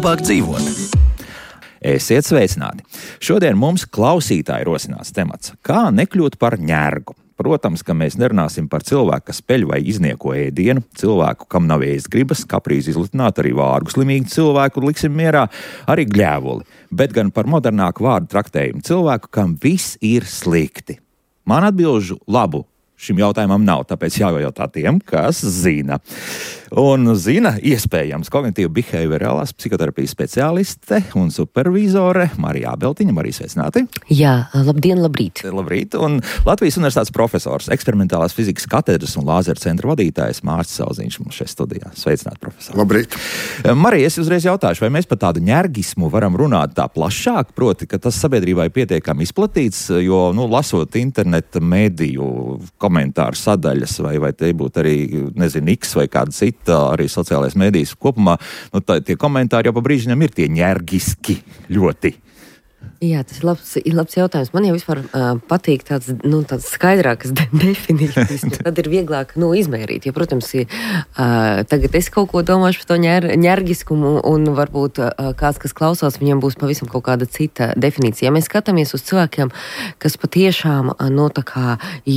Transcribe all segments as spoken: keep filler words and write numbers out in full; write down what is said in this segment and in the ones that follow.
labāk dzīvot. Esiet sveicināti! Šodien mums klausītāji rosināts temats – kā nekļūt par ņērgu. Protams, ka mēs nerunāsim par cilvēku, kas peļ vai iznieko ēdienu, cilvēku, kam nav ēst gribas, kaprīzi izlutināt, arī vārgu slimīgu cilvēku liksim mierā, arī gļēvuli, bet gan par modernāku vārdu traktējumu cilvēku, kam viss ir slikti. Man atbilžu labu šim jautājumam nav, tāpēc jājautā tiem, kas zina. Un zina, iespējams, kognitīva behaviorālās psihoterapijas speciāliste un supervizore Marija Ābeltiņa. Marija, sveicināti! Jā, labdien, labrīt! Labrīt! Un Latvijas Universitātes profesors, eksperimentālās fizikas katedras un lāzeru centra vadītājs Mārcis Sauziņš mums šeit studijā. Sveicināti, profesor! Labrīt! Marija, es uzreiz jautāšu, vai mēs par tādu ņērgismu varam runāt tā plašāk, proti, ka tas sabiedrībā ir pietiekami izplatīts, jo, nu, lasot interneta mediju komentāru sadaļas, vai, vai te būtu arī, nezinu, X vai kāda cita, arī sociālais medijas kopumā, nu, tā, tie komentāri jau pa brīžiņam ir tie ņērgiski ļoti. Jā, tas ir labs, ir labs jautājums. Man jau vispār uh, patīk tāds, nu, tāds skaidrākas de- definīcijas, tad ir vieglāk, nu, izmērīt. Jo, protams, ir, uh, tagad es kaut ko domāšu par to ņer, ņērgiskumu, un varbūt uh, kāds, kas klausās, viņam būs pavisam kaut kāda cita definīcija. Ja mēs skatāmies uz cilvēkiem, kas patiešām, uh, no tā kā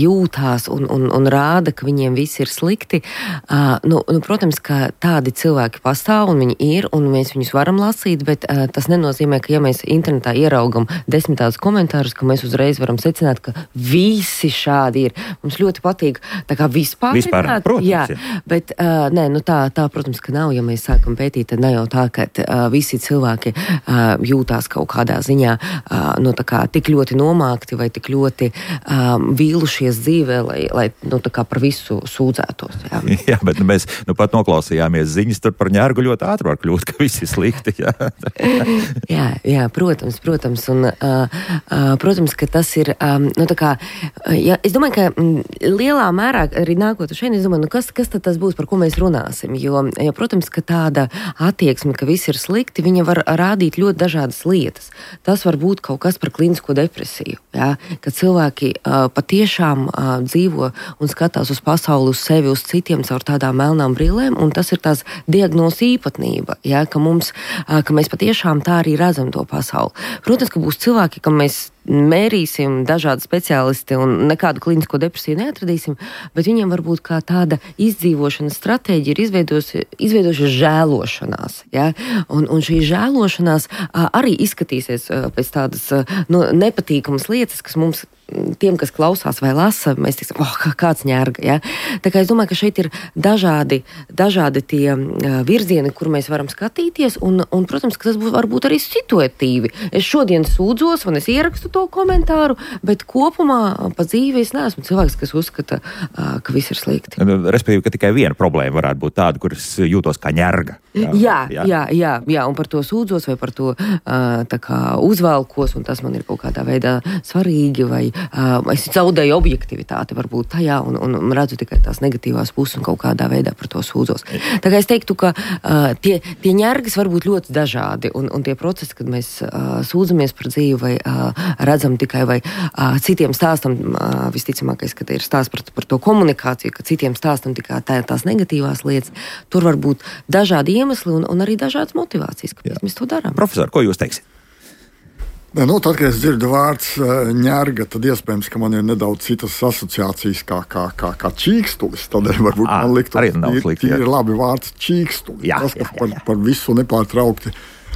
jūtās un, un, un rāda, ka viņiem viss ir slikti, uh, nu, nu, protams, ka tādi cilvēki pastāv, un viņi ir, un mēs viņus varam lasīt, bet uh, tas nenozīmē, ka ja mēs internetā ieraugam desmit tādus komentārus, ka mēs uzreiz varam secināt, ka visi šādi ir. Mums ļoti patīk tā kā vispār. Vispār, protams, jā. jā. Bet, uh, nē, nu tā, tā, protams, ka nav. Ja mēs sākam pētīt, tad ne jau tā, ka uh, visi cilvēki uh, jūtās kaut kādā ziņā uh, nu, tā kā tik ļoti nomākti vai tik ļoti um, vīlušies dzīvē, lai, lai nu, tā kā par visu sūdzētos. Jā, jā bet nu, mēs nu, pat noklausījāmies ziņas, tur par ņērgu ļoti ātri var kļūt, ka viss ir slikti. Jā, jā, jā protams, protams. Un, uh, uh, protams, ka tas ir, um, nu tā kā, uh, ja, es domāju, ka mm, lielā mērā arī nākot šeit, es domāju, nu kas, kas tad tas būs, par ko mēs runāsim, jo, ja, protams, ka tāda attieksme, ka viss ir slikti, viņa var rādīt ļoti dažādas lietas. Tas var būt kaut kas par klinisko depresiju, ja, ka cilvēki uh, patiešām uh, dzīvo un skatās uz pasauli, uz sevi, uz citiem caur tādām melnām brillēm, un tas ir tās diagnozes īpatnība, ja, ka mums, uh, ka mēs patiešām tā arī redzam to pasauli. Protams, ka būs cilvēki, kam mēs mērīsim dažādi speciālisti un nekādu klinisko depresiju neatradīsim, bet viņiem varbūt kā tāda izdzīvošanas stratēģija ir izveidojuši žēlošanās. Ja? Un, un šī žēlošanās a, arī izskatīsies a, pēc tādas a, no, nepatīkamas lietas, kas mums tiem, kas klausās vai lasa, mēs teiksim, oh, kāds ņērga. Ja? Tā kā es domāju, ka šeit ir dažādi, dažādi tie uh, virzieni, kur mēs varam skatīties, un, un protams, ka tas būs varbūt arī situatīvi. Es šodien sūdzos, un es ierakstu to komentāru, bet kopumā pa dzīvi es neesmu cilvēks, kas uzskata, uh, ka viss ir slikti. Respektīvi, ka tikai viena problēma varētu būt tāda, kuras jūtos kā ņērga. Jā, jā, jā, jā, jā, jā, un par to sūdzos vai par to uh, tā kā uzvalkos, un tas man ir kaut kādā veidā svarīgi, vai uh, es zaudēju objektivitāti varbūt tajā, un, un, un redzu tikai tās negatīvās puses un kaut kādā veidā par to sūdzos. Tā kā es teiktu, ka uh, tie, tie ņērgas var būt ļoti dažādi, un, un tie procesi, kad mēs uh, sūdzamies par dzīvi vai uh, redzam tikai vai uh, citiem stāstam, uh, visticamākais, ka ir stāsts par, par to komunikāciju, ka citiem stāstam tikai tā, tās negatīvās lietas, tur var būt dažādi iemesli un, un arī dažādas motivācijas, kāpēc Jā. Mēs to darām. Profesor, ko jūs teiksiet? Nu, tad, kad es dzirdu vārds ņērga, tad iespējams, ka man ir nedaudz citas asociācijas kā, kā, kā, kā čīkstulis. Tādēļ varbūt à, man liktos, ka ir, ir labi vārds čīkstulis. Jā, tas, kas jā, jā, par, jā. par visu nepārtraukti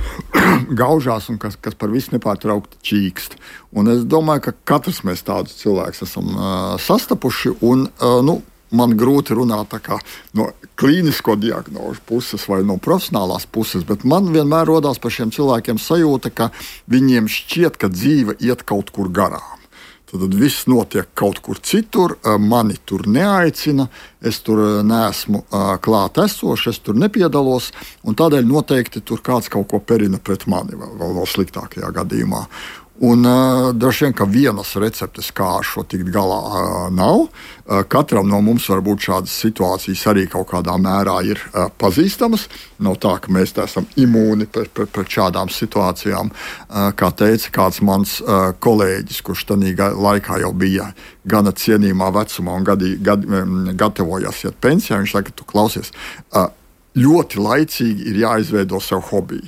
gaužās un kas, kas par visu nepārtraukti čīkst. Un es domāju, ka katrs mēs tādus cilvēkus esam uh, sastapuši un, uh, nu, man grūti runāt tā kā no klīnisko diagnožu puses vai no profesionālās puses, bet man vienmēr rodās par šiem cilvēkiem sajūta, ka viņiem šķiet, ka dzīve iet kaut kur garām. Tad viss notiek kaut kur citur, mani tur neaicina, es tur neesmu klāt esošs, es tur nepiedalos, un tādēļ noteikti tur kāds kaut ko perina pret mani, vēl, vēl sliktākajā gadījumā. Un uh, droši vien, ka vienas receptes, kā ar šo tikt galā, uh, nav. Uh, katram no mums varbūt šādas situācijas arī kaut kādā mērā ir uh, pazīstamas. Nav tā, ka mēs esam imūni pret, pret, pret šādām situācijām. Uh, kā teica kāds mans uh, kolēģis, kurš tajā laikā jau bija gana cienījumā vecumā un gadi, gadi, gatavojās iet pensijā, viņš saka, tu klausies, uh, ļoti laicīgi ir jāizveido sev hobiju.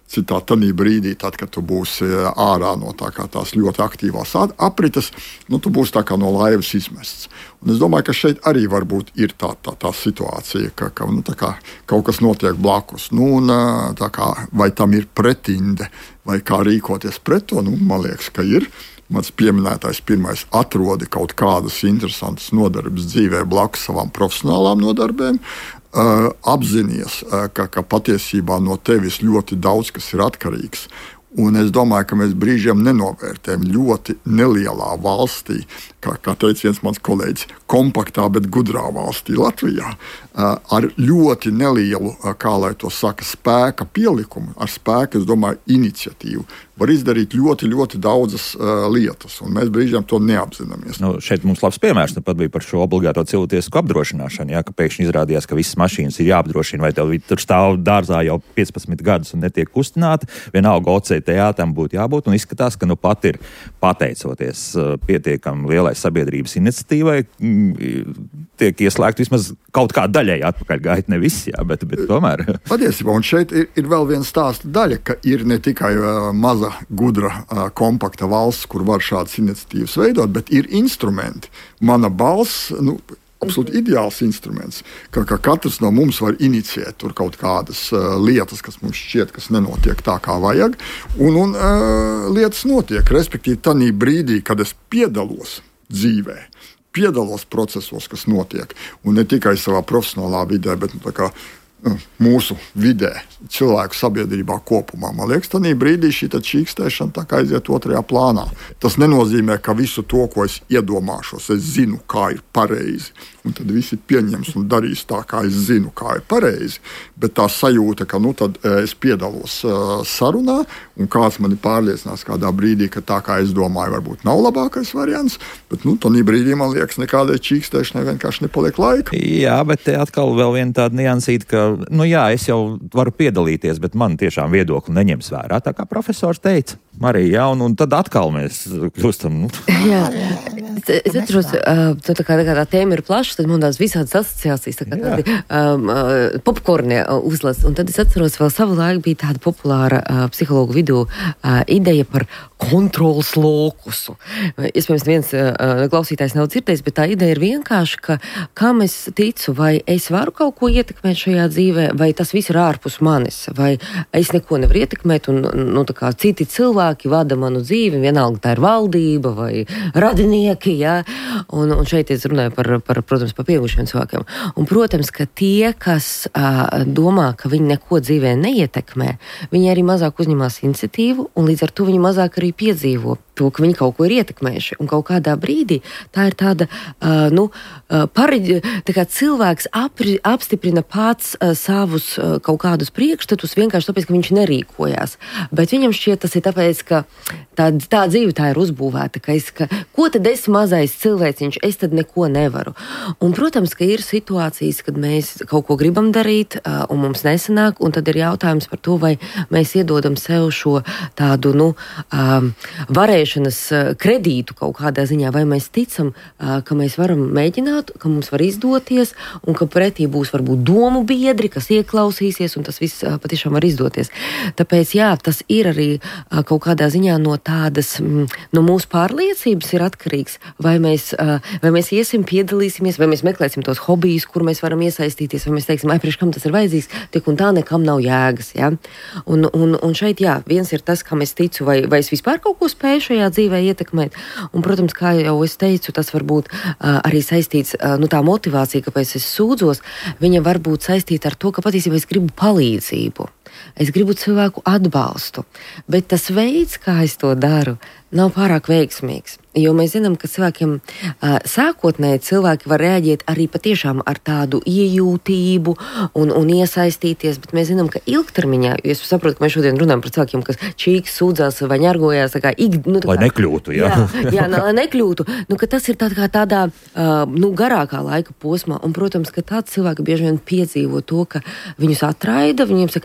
Citā tādā brīdī, tad, kad tu būsi ārā no tā kā tās ļoti aktīvās aprites, nu, tu būsi tā kā no laivas izmests. Un es domāju, ka šeit arī varbūt ir tā, tā, tā situācija, ka, ka nu, tā kā kaut kas notiek blakus. Nu, un, tā kā, vai tam ir pretinde, vai kā rīkoties pret to, nu, man liekas, ka ir. Mans pieminētais pirmais atrodi kaut kādas interesantas nodarbes dzīvē blakus savām profesionālām nodarbēm. Uh, apzinies, uh, ka, ka patiesībā no tevis ļoti daudz kas ir atkarīgs. Un es domāju, ka mēs brīžiem nenovērtējam ļoti nelielā valstī, kā, kā teica viens mans kolēģis, kompaktā, bet gudrā valstī Latvijā, uh, ar ļoti nelielu, uh, kā lai to saka, spēka pielikumu, ar spēku, es domāju, iniciatīvu. Var izdarīt ļoti, ļoti daudzas uh, lietas, un mēs brīžiem to neapzināmies. Nu, šeit mums labs piemērs nu, pat bija par šo obligāto cilvēktiesku apdrošināšanu, jā, ka pēkšņi izrādījās, ka visas mašīnas ir jāapdrošina, vai tev tur stāv dārzā jau piecpadsmit gadus un netiek kustināta, vienalga O C T A tam būtu jābūt, un izskatās, ka nu pat ir pateicoties uh, pietiekam lielai sabiedrības iniciatīvai, mm, tiek ieslēgt vismaz kaut kā daļai atpakaļ gaita, ne viss, jā, bet, bet tomēr. Patiesībā, un šeit ir, ir vēl viena stāsta daļa, ka ir ne tikai uh, maza gudra, kompakta valsts, kur var šādas iniciatīvas veidot, bet ir instrumenti. Mana balss, nu, absolūti ideāls instruments, ka, ka katrs no mums var iniciēt tur kaut kādas uh, lietas, kas mums šķiet, kas nenotiek tā, kā vajag, un, un uh, lietas notiek, respektīvi tādā brīdī, kad es piedalos dzīvē, piedalos procesos, kas notiek, un ne tikai savā profesionālā vidē, bet nu, tā kā mūsu vidē, cilvēku sabiedrībā kopumā. Man liekas, tādā brīdī šī čīkstēšana tā kā aiziet otrajā plānā. Tas nenozīmē, ka visu to, ko es iedomāšos, es zinu, kā ir pareizi. Un tad visi pieņems un darīs tā, kā es zinu, kā ir pareizi. Bet tā sajūta, ka nu, tad, es piedalos uh, sarunā, un kāds mani pārliecinās kādā brīdī, ka tā, kā es domāju, varbūt nav labākais variants. Bet nu, tādā brīdī, man liekas, nekādai čīkstēšanai vienkārši nepaliek laika. Jā, bet te atkal vēl viena tāda niansīta, ka nu jā, es jau varu piedalīties, bet man tiešām viedokli neņems vērā, tā kā profesors teica. Marija, jā, un, un tad atkal mēs kļūstam. Nu. Jā, es, es atceros, uh, tā, kā, tā kā tā tēma ir plaša, tad man tās visādas asociācijas, tā kā tādi um, uh, popkorni uh, uzlas. Un tad es atceros, vēl savu laiku bija tāda populāra uh, psihologu vidū uh, ideja par kontrols lokusu. Iespējams, viens uh, klausītājs nav dzirdējis, bet tā ideja ir vienkārši, ka kam es ticu, vai es varu kaut ko ietekmēt šajā dzīvē, vai tas viss ir ārpus manis, vai es neko nevaru ietekmēt, un nu, tā kā citi cilvēki vada manu dzīvi, vienalga tā ir valdība vai radinieki, jā, un, un šeit es runāju par, par, protams, par pieaugušiem cilvēkiem. Un, protams, ka tie, kas uh, domā, ka viņi neko dzīvē neietekmē, viņi arī mazāk uzņemās iniciatīvu, un līdz ar to viņi mazāk arī piedzīvo to, ka viņi kaut ko ir ietekmējuši. Un kaut kādā brīdī tā ir tāda, uh, nu, uh, pareģi, tā kā cilvēks apri, apstiprina pats uh, savus uh, kaut kādus priekšstatus vienkārši tāpēc, ka viņš nerīkojās. Bet viņam šķiet, tas ir tāpēc, ka tā, tā dzīve tā ir uzbūvēta, ka, es, ka ko tad es mazais cilvēciņš, es tad neko nevaru. Un, protams, ka ir situācijas, kad mēs kaut ko gribam darīt, uh, un mums nesanāk, un tad ir jautājums par to, vai mēs iedodam sev šo tādu, nu, um, varēšanas kredītu kaut kādā ziņā, vai mēs ticam, ka mēs varam mēģināt, ka mums var izdoties, un ka pretī būs varbūt domu biedri, kas ieklausīsies, un tas viss patiešām var izdoties. Tāpēc, jā, tas ir arī kaut kādā ziņā no tādas, no mūsu pārliecības ir atkarīgs, vai mēs, vai mēs iesim, piedalīsimies, vai mēs meklēsim tos hobijus, kur mēs varam iesaistīties, vai mēs teiksim, ai, priekš kam tas ir vajadzīgs, tik un tā nekam nav jēgas, jā. Un, un, un šeit, jā, viens ir tas, kam es ticu, vai, vai es vispār kaut ko spēju šajā dzīvē ietekmēt. Un, protams, kā jau es teicu, tas var būt uh, arī saistīts, uh, nu tā motivācija, kāpēc es sūdzos, viņa var būt saistīta ar to, ka patiesībā es gribu palīdzību. Es gribu cilvēku atbalstu. Bet tas veids, kā es to daru, nav pārāk veiksmīgs. Jo mēs zinām, ka cilvēkiem sākotnēji cilvēki var reaģēt arī patiešām ar tādu iejūtību un, un iesaistīties, bet mēs zinām, ka ilgtermiņā, jo es saprotu, ka mēs šodien runājam par cilvēkiem, kas čīks, sūdzās vai ņargojās, tā kā, nu, tā kā, lai nekļūtu, jā. Jā, jā, lai nekļūtu, nu, ka tas ir tā kā tādā, nu, garākā laika posmā, un, protams, ka tāds cilvēki bieži vien piedzīvo to, ka viņus atraida, viņiem saka, ai, izrādās,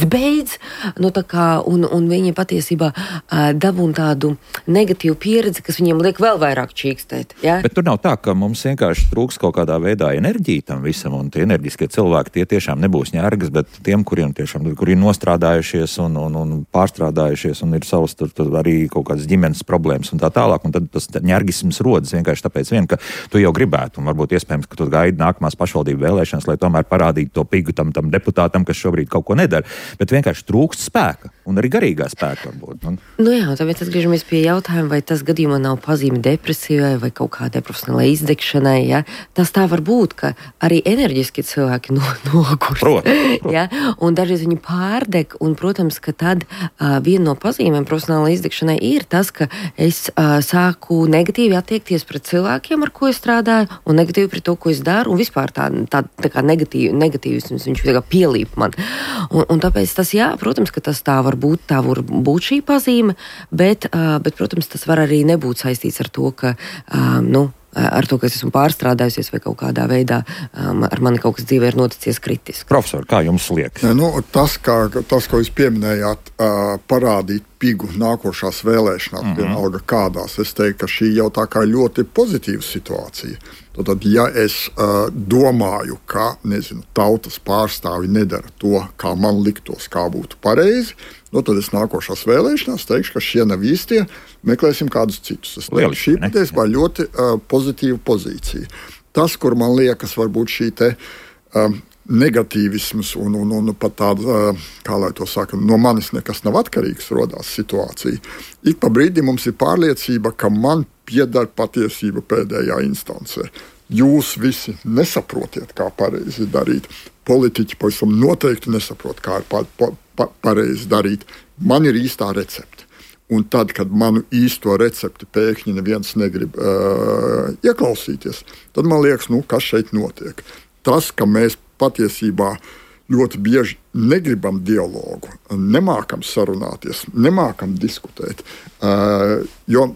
izbeidz, nu, tā kā, un, un viņi patiesībā uh, dabūna tādu negatīvu pieredzi, kas viņiem liek vēl vairāk čīkstēt. Ja? Bet tur nav tā, ka mums vienkārši trūks kaut kādā veidā enerģija tam visam, un tie enerģiskie cilvēki, tie tiešām nebūs ņērgas, bet tiem, kuriem tiešām, kuri ir nostrādājušies un, un, un pārstrādājušies, un ir savas tur, tur arī kaut kādas ģimenes problēmas un tā tālāk, un tad tas ņērgisms rodas vienkārši tāpēc vien, ka tu jau gribētu, un varbūt iespējams, ka tu gaidi nākamās pašvaldību vēlēšanas, lai tomēr parādītu to pigu tam, tam deputātam, kas šobrīd kaut ko nedara, bet vienkārši trūkst spēka, un arī garīgā spēka varbūt. Un... Nu jā, tāpēc atgriežamies pie jautājuma, vai tas gadījumā nav pazīme depresīvai vai kaut kādai profesionālai izdegšanai, ja? Tas tā var būt, ka arī enerģiski cilvēki no, noguļ. Protams. Ja? Un dažreiz viņi pārdeg, un, protams, ka tad uh, viena no pazīmēm profesionālai izdegšanai ir tas, ka es uh, sāku negatīvi attiekties pret cilvēkiem, ar ko es strādāju, un negatīvi pret to, ko es daru, un vispār tā, tā, tā kā negatīvi, negatīvisms, viņš tā kā pielīp man. Un, un tāpēc tas, jā, protams, ka tas tā var būt, tā var būt šī pazīme, bet, uh, bet, protams, tas var arī nebūt saistīts ar to, ka, uh, nu, ar to, ka es esmu pārstrādājusies vai kaut kādā veidā um, ar mani kaut kas dzīvē ir noticies kritiski. Profesor, kā jums liekas? Nu, tas, kā, tas, ko jūs pieminējāt, uh, parādīt pigu nākošās vēlēšanās, mm-hmm. vienalga kādās, es teiktu, ka šī jau tā kā ļoti pozitīva situācija. Tad, ja es uh, domāju, ka, nezinu, tautas pārstāvi nedara to, kā man liktos, kā būtu pareizi, nu, tad es nākošās vēlēšanās teikšu, ka šie nav īstie, meklēsim kādus citus. Es teikšu, šī patiesībā ļoti uh, pozitīva pozīcija. Tas, kur man liekas, varbūt šī te uh, negatīvisms un, un, un pat tāda, uh, kā lai to saka, no manis nekas nav atkarīgs rodās situācija. Ik pa brīdi mums ir pārliecība, ka man pieder patiesība pēdējā instancē. Jūs visi nesaprotiet, kā pareizi darīt. Politiķi pavisam noteikti nesaprot, kā ir pa, pa, pa, pareizi darīt. Man ir īstā recepte. Un tad, kad manu īsto recepti pēkšņi neviens negrib uh, ieklausīties, tad man liekas, nu, kas šeit notiek. Tas, ka mēs patiesībā ļoti bieži negribam dialogu, nemākam sarunāties, nemākam diskutēt, uh, jo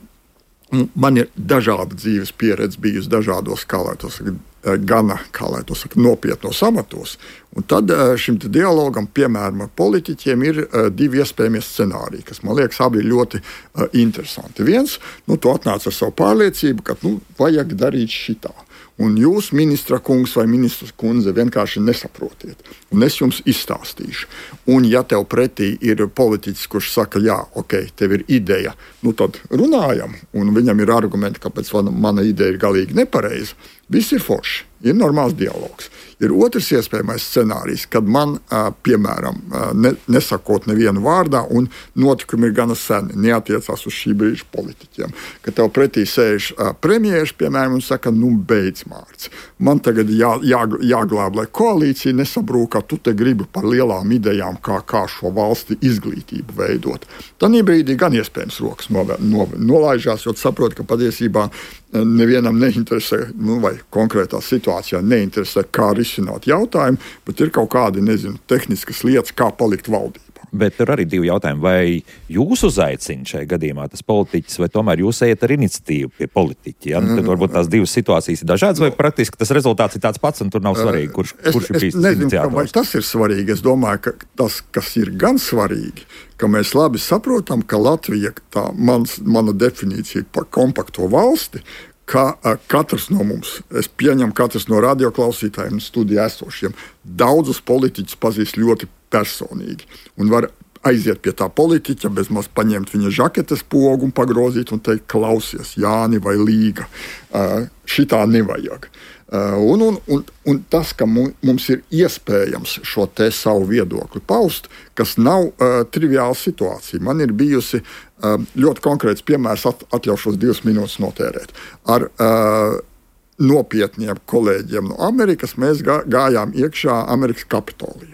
man ir dažāda dzīves pieredze bijusi dažādos, kā lai to saka, gana, kā lai to saka, nopietnos amatos. Un tad šim dialogam, piemēram, ar politiķiem ir divi iespējamie scenāriji, kas, man liekas, abi ir ļoti uh, interesanti. Viens, nu, tu atnāc ar savu pārliecību, ka, nu, vajag darīt šitā. Un jūs, ministra kungs vai ministras kundze, vienkārši nesaprotiet. Un es jums izstāstīšu. Un ja tev pretī ir politiķis, kurš saka, jā, ok, tev ir ideja, nu tad runājam, un viņam ir argumenti, kāpēc mana ideja ir galīgi nepareiza, viss ir forši, ir normāls dialogs. Ir otrs iespējamais scenārijs, kad man, piemēram, ne, nesakot nevienu vārdā, un notikumi ir gana seni, neatiecās uz šī brīža politiķiem, ka tev pretī sēž premjērs, piemēram, un saka, nu beidz Mārcis, man tagad jā, jā, jāglāb, lai koalīcija nesabrūk, tu te gribi par lielām idejām, kā, kā šo valsti izglītību veidot. Tanī brīdī gan iespējams rokas no, no, nolaižās, jo saprot, ka patiesībā nevienam neinteresē, nu, vai konkrētā situācijā neinteresē, kā risināt jautājumu, bet ir kaut kādi, nezinu, tehniskas lietas, kā palikt valdībā. Bet tur arī divi jautājumi. Vai jūs uzaicina šajā gadījumā tas politiķis, vai tomēr jūs ejat ar iniciatīvu pie politiķa? Ja? Tad varbūt tās divas situācijas ir dažādas, vai praktiski tas rezultāts ir tāds pats, un tur nav svarīgi, kurš, kurš ir bijis iniciators? Vai tas ir svarīgi? Es domāju, ka tas, kas ir gan svarīgi, ka mēs labi saprotam, ka Latvija, tā mans, mana definīcija par kompakto valsti, ka uh, katrs no mums, es pieņemu katrs no radioklausītājiem un studijā esošiem, daudzus politiķus pazīst ļoti personīgi un var aiziet pie tā politiķa, bezmaz paņemt viņa žaketes pogu un pagrozīt un teikt, klausies, Jāni vai Līga, uh, šitā nevajag. Uh, un, un, un, un tas, ka mums ir iespējams šo te savu viedokli paust, kas nav uh, triviāla situācija. Man ir bijusi uh, ļoti konkrēts piemērs, at, atļaušos divas minūtes notērēt. Ar uh, nopietniem kolēģiem no Amerikas mēs gā, gājām iekšā Amerikas Kapitolijā.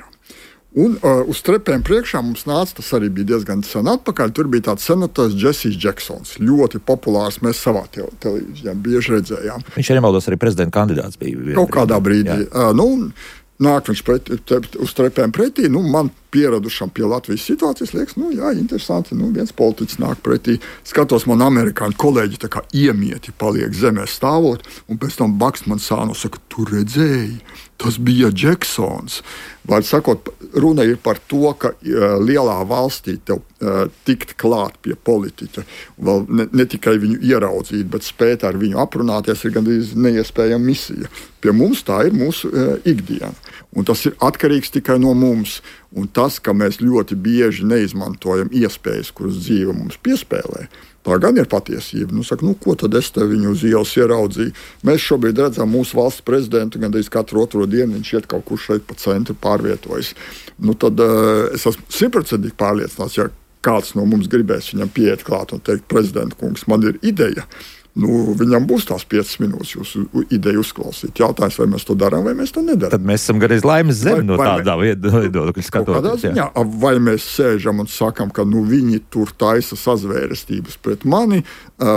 Un uh, uz trepēm priekšā mums nāca, tas arī bija diezgan sen atpakaļ, tur bija tāds senators Jessijs Džeksons, ļoti populārs, mēs savā te- televīzijā bieži redzējām. Viņš arī nemaldos arī prezidenta kandidāts bija. Kaut kādā brīdī. Uh, nu, nāk viņš pret, te, uz trepēm pretī, nu, man pieradušam pie Latvijas situācijas, liekas, nu, jā, interesanti, nu, viens politiķis nāk pretī, skatos, man amerikāņu kolēģi tā kā iemieti paliek zemē stāvot, un pēc tam bakst man sānu, saka, tu redzēji, tas bija Džeksons. Var sakot, runa ir par to, ka uh, lielā valstī tev uh, tikt klāt pie politiķa, vēl ne, ne tikai viņu ieraudzīt, bet spēt ar viņu aprunāties, ir gandrīz neiespējama misija. Pie mums tā ir mūsu uh, ikdiena, un tas ir atkarīgs tikai no mums. Un tas, ka mēs ļoti bieži neizmantojam iespējas, kuras dzīve mums piespēlē, tā gan ir patiesība. Nu, saka, nu, ko tad es te viņu uz ielas ieraudzīju? Mēs šobrīd redzam mūsu valsts prezidentu, gandrīz katru otro dienu viņš iet kaut kur šeit pa centru pārvietojas. Nu, tad uh, es esmu simtprocentīgi pārliecināts, ja kāds no mums gribēs viņam pieiet klāt un teikt, prezidenta kungs, man ir ideja. Nu, viņam būs tās piecas minūtes jūsu ideju uzklausīt. Jautājums, vai mēs to darām, vai mēs to nedarām. Tad mēs esam gandrīz laimes zemi no tādā viedokļa skatoties. Jā, vai mēs sēžam un sakam, ka nu, viņi tur taisa sazvērestības pret mani,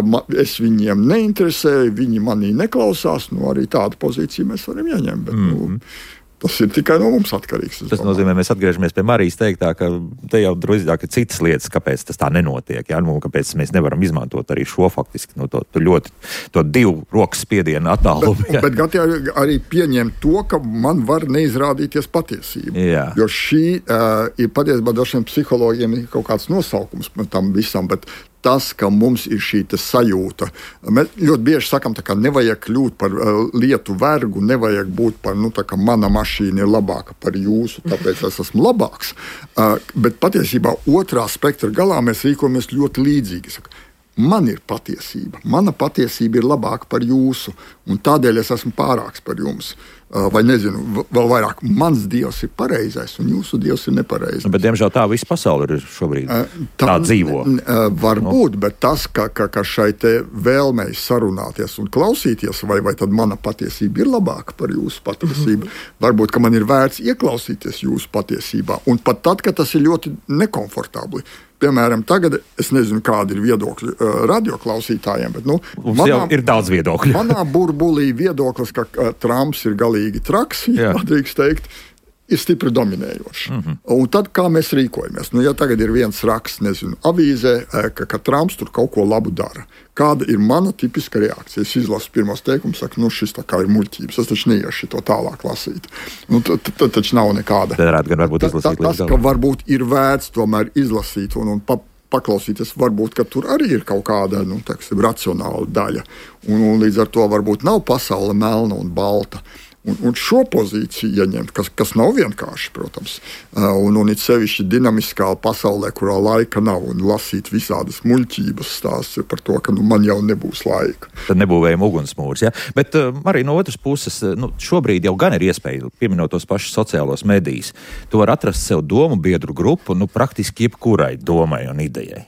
es viņiem neinteresēju, viņi manī neklausās, nu arī tādu pozīciju mēs varam ieņemt. Bet, mm-hmm. nu, tas ir tikai no mums atkarīgs. Tas domāju. Nozīmē, mēs atgriežamies pie Marijas teiktā, ka te jau drīzāk ir citas lietas, kāpēc tas tā nenotiek. Ja? Nu, kāpēc mēs nevaram izmantot arī šo faktiski nu, to, to ļoti to divu rokas spiedienu attālumu. Bet, bet gatavi arī pieņemt to, ka man var neizrādīties patiesība. Jā. Jo šī uh, ir patiesībā dažiem psihologiem ir kaut kāds nosaukums tam visam, bet tas, ka mums ir šī sajūta. Mēs ļoti bieži sakam, ka nevajag kļūt par uh, lietu vergu, nevajag būt par, nu, tā kā mana mašīna ir labāka par jūsu, tāpēc es esmu labāks. Uh, bet patiesībā otrā spektra galā mēs rīkojamies ļoti līdzīgi. Saka, man ir patiesība, mana patiesība ir labāka par jūsu, un tādēļ es esmu pārāks par jums. Uh, vai nezinu, vēl vairāk, mans dievs ir pareizais, un jūsu dievs ir nepareizais. Bet, diemžēl, tā visa pasaule ir šobrīd uh, tā, tā dzīvo. Uh, varbūt, no. Bet tas, ka, ka, ka šai te vēlmei sarunāties un klausīties, vai, vai tad mana patiesība ir labāka par jūsu patiesību, mm-hmm. varbūt, ka man ir vērts ieklausīties jūsu patiesībā, un pat tad, ka tas ir ļoti nekomfortabli. Piemēram, tagad es nezinu, kādi ir viedokļi uh, radioklausītājiem, bet nu, manā, ir daudz viedokļu. Manā burbulī viedoklis, ka uh, Trumps ir galīgi traks, ja drīkst teikt, ir stipri dominējoši. Mm-hmm. Un tad, kā mēs rīkojamies? Nu, ja tagad ir viens raksts, nezinu, avīzē, ka, ka Trumps tur kaut ko labu dara, kāda ir mana tipiska reakcija? Es izlasu pirmos teikumus, saku, nu šis tā kā ir muļķības, es taču neiešu to tālāk lasīt. Nu, tad taču nav nekāda. Tad gan varbūt izlasīt tas, ka varbūt ir vērts tomēr izlasīt un, un pa, paklausīties, varbūt, ka tur arī ir kaut kāda, nu, teiksim, racionāla daļa. Un, un līdz ar to varbūt nav pasaule melna un balta. Un, un šo pozīciju ieņemt, kas, kas nav vienkārši, protams, un, un it sevišķi dinamiskā pasaulē, kurā laika nav, un lasīt visādas muļķības stāstus par to, ka nu, man jau nebūs laika. Tad nebūvējam ugunsmūrs, ja? Bet uh, arī no otras puses, nu, šobrīd jau gan ir iespēja, pieminot tos pašus sociālos medijus, tu var atrast sev domu biedru grupu, nu, praktiski jebkurai domai un idejai.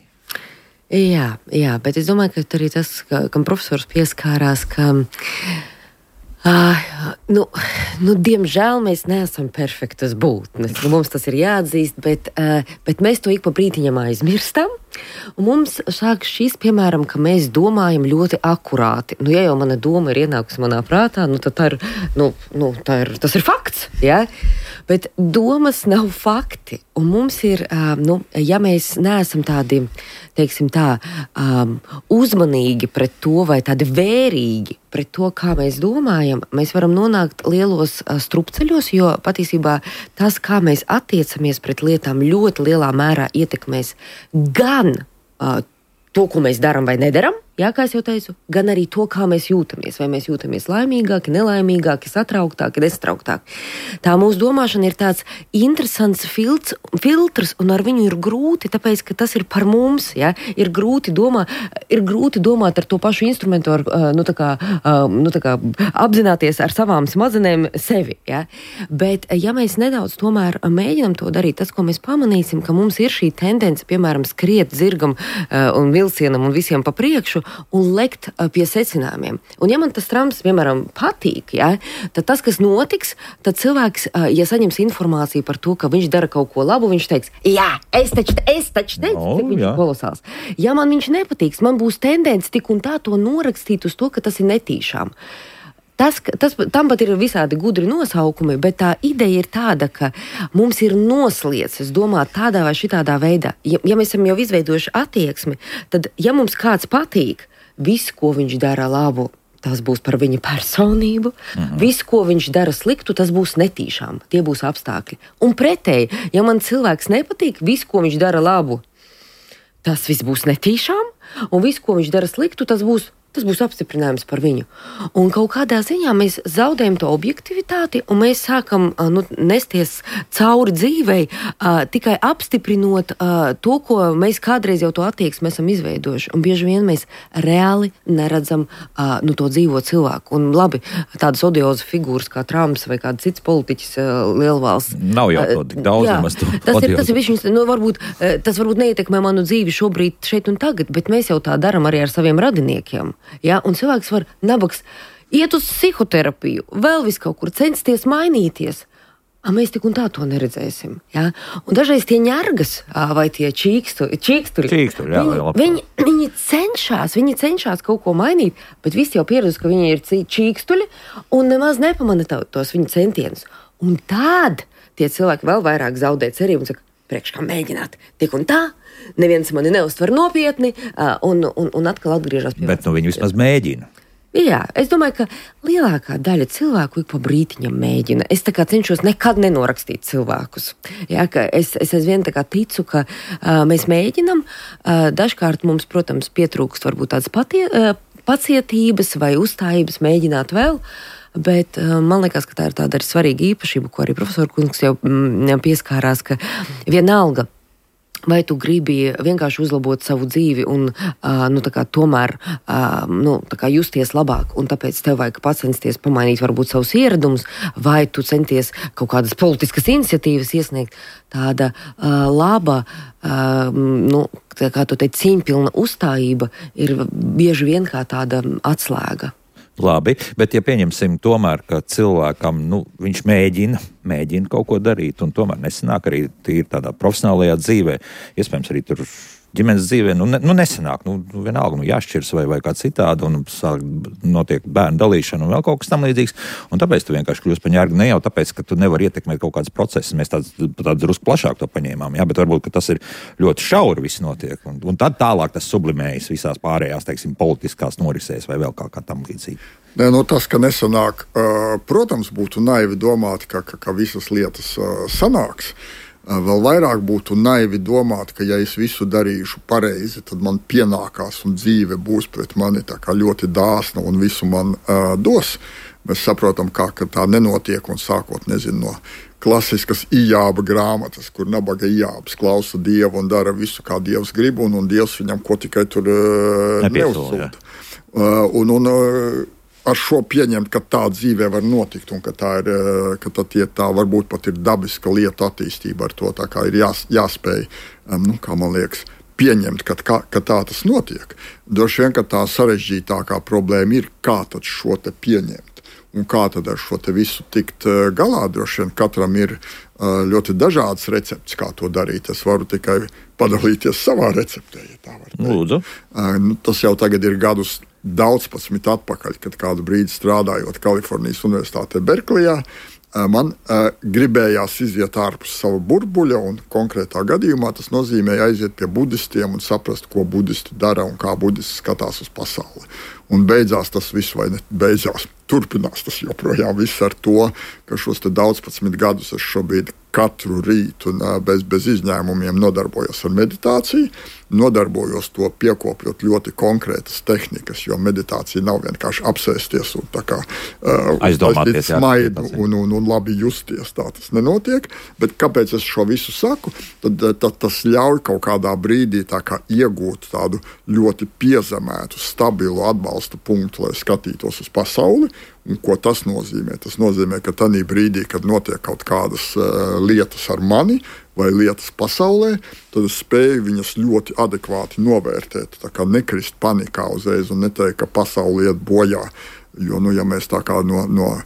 Jā, jā, bet es domāju, ka arī tas, ka, kam profesors pieskārās, ka Uh, nu, nu, diemžēl mēs neesam perfektas būtnes. Nu, mums tas ir jāatzīst, bet, uh, bet mēs to ik pa brītiņam aizmirstam. Un mums sāk šis, piemēram, ka mēs domājam ļoti akurāti. Nu, ja jau mana doma ir ienākusi manā prātā, nu, tad tā ir, nu, nu, tā ir, tas ir fakts. Ja? Bet domas nav fakti. Un mums ir, um, nu, ja mēs neesam tādi, teiksim tā, um, uzmanīgi pret to vai tādi vērīgi pret to, kā mēs domājam, mēs varam nonākt lielos uh, strupceļos, jo patiesībā tas, kā mēs attiecamies pret lietām, ļoti lielā mērā ietekmēs gan uh, to, ko mēs darām vai nedaram, jā, kā es jau teicu, gan arī to, kā mēs jūtamies. Vai mēs jūtamies laimīgāki, nelaimīgāki, satrauktāki, nesatrauktāki. Tā mūsu domāšana ir tāds interesants filts, filtrs, un ar viņu ir grūti, tāpēc, ka tas ir par mums, jā, ir grūti domā, ir grūti domāt ar to pašu instrumentu, ar, nu, tā kā, nu, tā kā apzināties ar savām smadzenēm sevi, jā. Bet, ja mēs nedaudz tomēr mēģinam to darīt, tas, ko mēs pamanīsim, ka mums ir šī tendence, piemēram, skriet zirgam un vilcienam un visiem pa priekšu, un lekt uh, pie secinājumiem. Un ja man tas Trumps, piemēram, patīk, ja, tad tas, kas notiks, tad cilvēks, uh, ja saņems informāciju par to, ka viņš dara kaut ko labu, viņš teiks, jā, es taču, es taču teicu, no, cik viņš ir kolosāls. Ja man viņš nepatīks, man būs tendence tik un tā to norakstīt uz to, ka tas ir netīšām. Tas, tas, tam pat ir visādi gudri nosaukumi, bet tā ideja ir tāda, ka mums ir noslieces domāt tādā vai šitādā veidā. Ja, ja mēs esam jau izveidojuši attieksmi, tad, ja mums kāds patīk, viss, ko viņš dara labu, tas būs par viņa personību. Mhm. Viss, ko viņš dara sliktu, tas būs netīšām. Tie būs apstākļi. Un pretēji, ja man cilvēks nepatīk, viss, ko viņš dara labu, tas viss būs netīšām. Un viss, ko viņš dara sliktu, tas būs Tas būs apstiprinājums par viņu. Un kaut kādā ziņā mēs zaudējam to objektivitāti, un mēs sākam nu, nesties cauri dzīvei, uh, tikai apstiprinot uh, to, ko mēs kādreiz jau to attieksmi esam izveidojuši. Un bieži vien mēs reāli neredzam uh, nu, to dzīvo cilvēku. Un labi, tādas odiozas figūras kā Trumps vai kāds cits politiķis uh, lielvalsts. Nav jau to tik daudz. Jā, tas ir, tas ir višķiņš, nu, varbūt, tas varbūt neietekmē manu dzīvi šobrīd šeit un tagad, bet mēs jau tā daram arī ar saviem radiniekiem. Ja? Un cilvēks var nabaks iet uz psihoterapiju, vēl vis kaut kur censties mainīties. A, mēs tik un tā to neredzēsim. Ja? Un dažreiz tie ņergas vai tie čīkstu, čīkstuļi, čīkstuļi jā, viņi, viņi, viņi cenšas, viņi cenšas kaut ko mainīt, bet visi jau pieredz, ka viņi ir čīkstuļi un nemaz nepamana tos viņa centienus. Un tad tie cilvēki vēl vairāk zaudē cerību un saka, priekš kā mēģināt, tik un tā, neviens mani neuztver nopietni, un, un, un atkal atgriežas pie. Bet nu viņi vismaz mēģina. Jā, es domāju, ka lielākā daļa cilvēku ik pa brītiņam mēģina. Es tā kā cenšos nekad nenorakstīt cilvēkus. Jā, ka es, es aizvien tā kā ticu, ka uh, mēs mēģinam. Uh, dažkārt mums, protams, pietrūkst varbūt tādas patie, uh, pacietības vai uzstājības mēģināt vēl. Bet uh, man liekas, ka tā ir tāda arī svarīga īpašība, ko arī profesor Kungs jau mm, pieskārās, ka vienalga, vai tu gribi vienkārši uzlabot savu dzīvi un uh, nu, tā kā tomēr uh, nu, tā kā justies labāk, un tāpēc tev vajag pacensties pamainīt varbūt savus ieradumus, vai tu centies kaut kādas politiskas iniciatīvas iesniegt, tāda uh, laba, uh, nu, tā kā tu teici, cīņpilna uzstājība ir bieži vien kā tāda atslēga. Labi, bet ja pieņemsim tomēr, ka cilvēkam, nu, viņš mēģina, mēģina kaut ko darīt, un tomēr nesanāk arī tīri tādā profesionālajā dzīvē, iespējams arī tur ģimenes dzīvē, nu, ne, nu nesanāk, nu, vienalga, nu, jāšķirs vai, vai kā citādi, un sāk notiek bērnu dalīšana un vēl kaut kas tam līdzīgs, un tāpēc tu vienkārši kļūst par ņērgu, ne jau tāpēc, ka tu nevari ietekmēt kaut kādas procesus, mēs tāds, tāds drusku plašāk to paņēmām, jā, bet varbūt, ka tas ir ļoti šauri viss notiek, un, un tad tālāk tas sublimējas visās pārējās, teiksim, politiskās norisēs vai vēl kā, kā tam līdzīgi. Nē, no tas, ka nesanāk, protams, būtu naivi domāt, ka, ka, ka visas lietas sanāks. Vēl vairāk būtu naivi domāt, ka ja es visu darīšu pareizi, tad man pienākās un dzīve būs pret mani tā kā ļoti dāsna un visu man uh, dos. Mēs saprotam, kā, ka tā nenotiek un sākot, nezinu, no klasiskas Ijāba grāmatas, kur nabaga Ijābs klausa Dievu un dara visu, kā Dievs grib, un, un Dievs viņam ko tikai tur uh, neuzsūta. Uh, un, un, uh, ar šo pieņemt, ka tā dzīvē var notikt un ka tā, ir, ka tā, tie, tā varbūt pat ir dabiska lieta attīstība ar to, tā kā ir jās, jāspēj, um, nu, kā man liekas, pieņemt, ka, ka, ka tā tas notiek. Droši vien, ka tā sarežģītākā problēma ir, kā tad šo te pieņemt un kā tad ar šo te visu tikt uh, galā. Droši vien katram ir uh, ļoti dažādas receptes, kā to darīt. Es varu tikai padalīties savā receptē, ja tā var teikt. Lūdzu. Uh, nu, tas jau tagad ir gadus daudzpadsmit atpakaļ, kad kādu brīdi strādājot Kalifornijas Universitātē Berklijā, man uh, gribējās iziet ārpus sava burbuļa, un konkrētā gadījumā tas nozīmēja aiziet pie budistiem un saprast, ko budisti dara un kā budisti skatās uz pasauli. Un beidzās tas viss, vai ne beidzās, turpinās tas joprojām viss ar to, ka šos te daudzpadsmit gadus es šobrīd katru rītu un bez, bez izņēmumiem nodarbojos ar meditāciju, nodarbojos to piekopjot ļoti konkrētas tehnikas, jo meditācija nav vienkārši apsēsties un tā kā uh, aizdomāties, smaidu un, un, un labi justies, tā tas nenotiek, bet kāpēc es šo visu saku, tad, tad tas ļauj kaut kādā brīdī tā kā iegūt tādu ļoti piezemētu, stabilu atbalsta punktu, lai skatītos uz pasauli. Un ko tas nozīmē? Tas nozīmē, ka tajā brīdī, kad notiek kaut kādas uh, lietas ar mani vai lietas pasaulē, tad es spēju viņas ļoti adekvāti novērtēt, tā kā nekrist panikā uzreiz un neteikt, ka pasaule iet bojā. Jo, nu, ja mēs tā kā no, no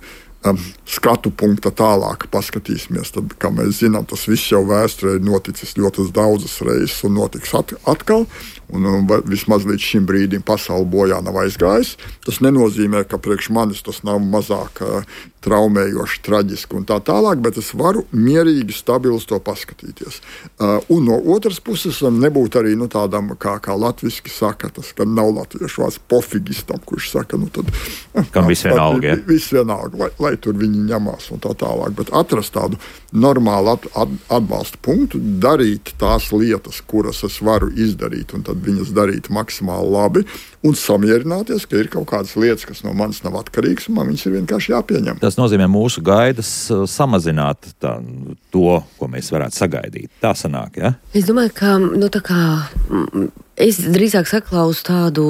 um, skatu punkta tālāk paskatīsimies, tad, kā mēs zinām, tas viss jau vēsturē ir noticis ļoti daudzas reizes un notiks at- atkal. Un, un vismaz līdz šim brīdim pasaule bojā nav aizgājusi. Tas nenozīmē, ka priekš manis tas nav mazāk uh, traumējoši, traģiski un tā tālāk, bet es varu mierīgi, stabili to paskatīties. Uh, un no otras puses, nebūt arī nu, tādam, kā, kā latviski saka, tas, ka nav latviešu vārds pofigistam, kurš saka, nu tad... Kam viss vienalga, ja? Viss vienalga, lai, lai tur viņi ņemās un tā tālāk. Bet atrast tādu normālu at, at, atbalstu punktu, darīt tās lietas, kuras es varu izdarīt, un tad viņas darīt maksimāli labi, un samierināties, ka ir kaut kādas lietas, kas no manis nav atkarīgas, un man viņas ir vienkārši jāpieņem. Tas nozīmē mūsu gaidas samazināt tā, to, ko mēs varētu sagaidīt. Tā sanāk, ja? Es domāju, ka, nu, tā kā... Es drīzāk saklausu tādu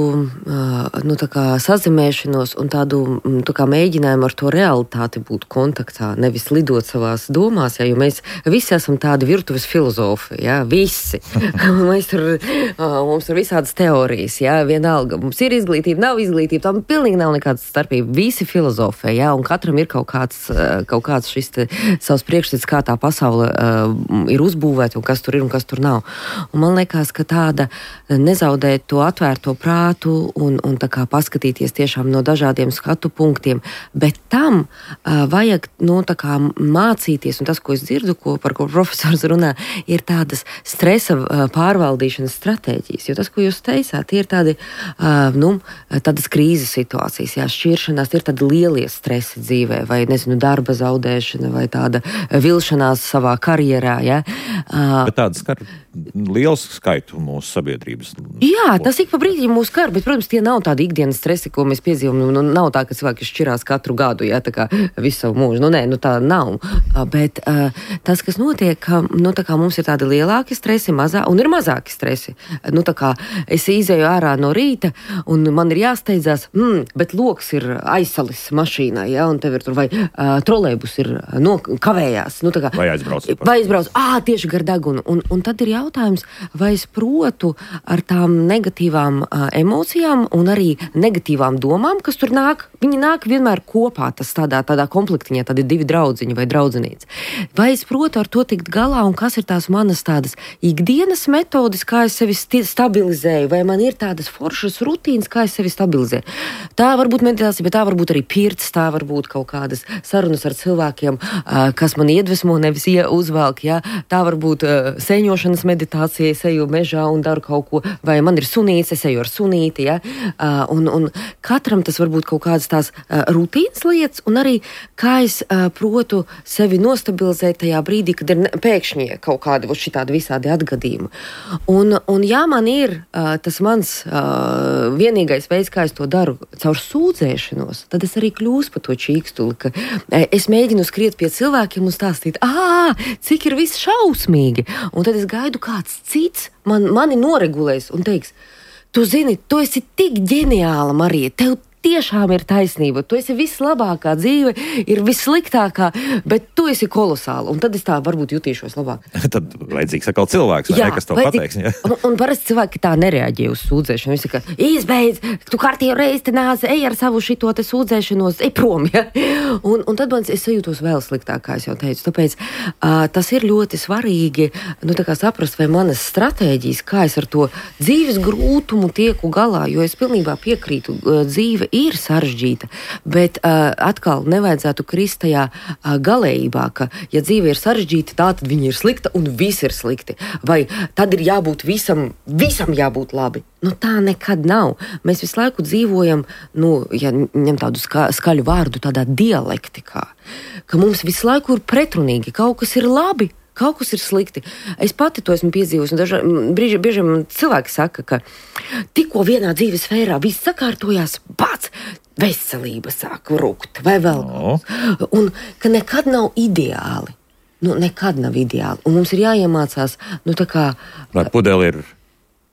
nu, tā kā sazemēšanos un tādu tā kā mēģinājumu ar to realitāti būt kontaktā, nevis lidot savās domās, ja, jo mēs visi esam tādi virtuves filozofi, ja, visi. mēs tur, mums ir visādas teorijas, ja, vienalga. Mums ir izglītība, nav izglītība, tam pilnīgi nav nekādas starpība. Visi filozofē, ja, un katram ir kaut kāds, kaut kāds šis te, savs priekšstats, kā tā pasaule uh, ir uzbūvēta un kas tur ir un kas tur nav. Un man liekas, ka tāda nezaudēt to atvērto prātu un, un tā kā paskatīties tiešām no dažādiem skatu punktiem, bet tam uh, vajag, nu, tā kā mācīties, un tas, ko es dzirdu, ko, par ko profesors runā, ir tādas stresa uh, pārvaldīšanas stratēģijas, jo tas, ko jūs teicāt, tie ir tādi, uh, nu, tādas krīzes situācijas, jā, šķiršanās, tie ir tādi lielie stresi dzīvē, vai, nezinu, darba zaudēšana, vai tāda vilšanās savā karjerā, jā. Uh, bet tādas skar liels skaitu mūsu sabiedrības. Jā, tas ik pa brīdim mūs kar, bet, protams, tie nav tādi ikdienas stresi, ko mēs piedzīvam. Nu, nav tā, ka cilvēki šķirās katru gadu, jā, tā kā visu savu mūžu. Nu, nē, nu tā nav. Bet uh, tas, kas notiek, ka, nu, tā kā mums ir tādi lielāki stresi, mazā, un ir mazāki stresi. Nu, tā kā es izēju ārā no rīta, un man ir jāsteidzās, mm, bet loks ir aizsalis mašīnā, jā, un tev ir tur, vai uh, trolejbus ir no, kavējās. Nu, tā kā, vai aizbrauc. Vai aizbrauc, ā, tieši gar degunu. Un, un tad ir jautājums, vai es protu ar tām negatīvām uh, emocijām un arī negatīvām domām, kas tur nāk, viņi nāk vienmēr kopā, tas tādā, tādā komplektiņā, tādi divi draudziņi vai draudzenītes. Vai es protu ar to tikt galā un kas ir tās manas tādas ikdienas metodas, kā es sevi sti- stabilizēju, vai man ir tādas foršas rutīnas, kā es sevi stabilizēju. Tā var būt meditācija, bet tā var būt arī pirts, tā var būt kaut kādas sarunas ar cilvēkiem, uh, kas man iedvesmo, nevis uzvelk, ja? Tā var būt uh, sēņošanas meditācija, es eju mežā un daru kaut ko, vai man ir sunīts, es eju ar sunīti, ja? uh, un, un katram tas var būt kaut kādas tās uh, rutīnas lietas, un arī kā es uh, protu sevi nostabilizēt tajā brīdī, kad ir pēkšņi kaut kādi šitādi visādi atgadījumi. Un, un ja man ir uh, tas mans uh, vienīgais veids, kā es to daru, caur sūdzēšanos, tad es arī kļūstu par to čīkstuli, ka uh, es mēģinu skriet pie cilvēkiem un stāstīt, ā, cik ir viss šausmīgi, un tad es gaidu kāds cits man, mani noregulēs un teiks, tu zini, tu esi tik ģeniāla, Marija, tev tiešām ir taisnība, tu esi vislabākā, dzīve ir vissliktākā, bet tu esi kolosāla, un tad es tā varbūt jutīšos labāk. Tad vajadzīgs atkal cilvēks, vai jā, ne, kas to pateiks. Ja? Un, un parasti cilvēki tā nereaģē uz sūdzēšanu. Viņi saka, izbeidz, tu kārtīgi reizi te nāc, ej ar savu šito te sūdzēšanos, ej prom, ja? Un, un tad man es sajūtos vēl sliktāk, kā es jau teicu. Tāpēc uh, tas ir ļoti svarīgi, nu tā kā saprast, vai manas stratēģijas, kā es ar to dzīves grūtumu tieku galā, jo es pilnībā piekrītu, uh, dzīve ir sarežģīta, bet uh, atkal nevajadzētu krist tajā uh, galējībā, ka, ja dzīve ir sarežģīta, tā tad viņa ir slikta un viss ir slikti. Vai tad ir jābūt visam, visam jābūt labi. Nu tā nekad nav. Mēs visu laiku dzīvojam, nu, ja ņem tādu ska, skaļu vārdu, tādā dialektikā, ka mums visu laiku ir pretrunīgi, kaut kas ir labi, kaut kas ir slikti. Es pati to esmu piedzīvojusi. Brīži, bieži man cilvēki saka, ka tikko vienā dzīves sfērā viss sakārtojās, pats veselība sāk rukt, vai vēl no. Un ka nekad nav ideāli. Nu, nekad nav ideāli. Un mums ir jāiemācās, nu tā kā... Lai pudeli ir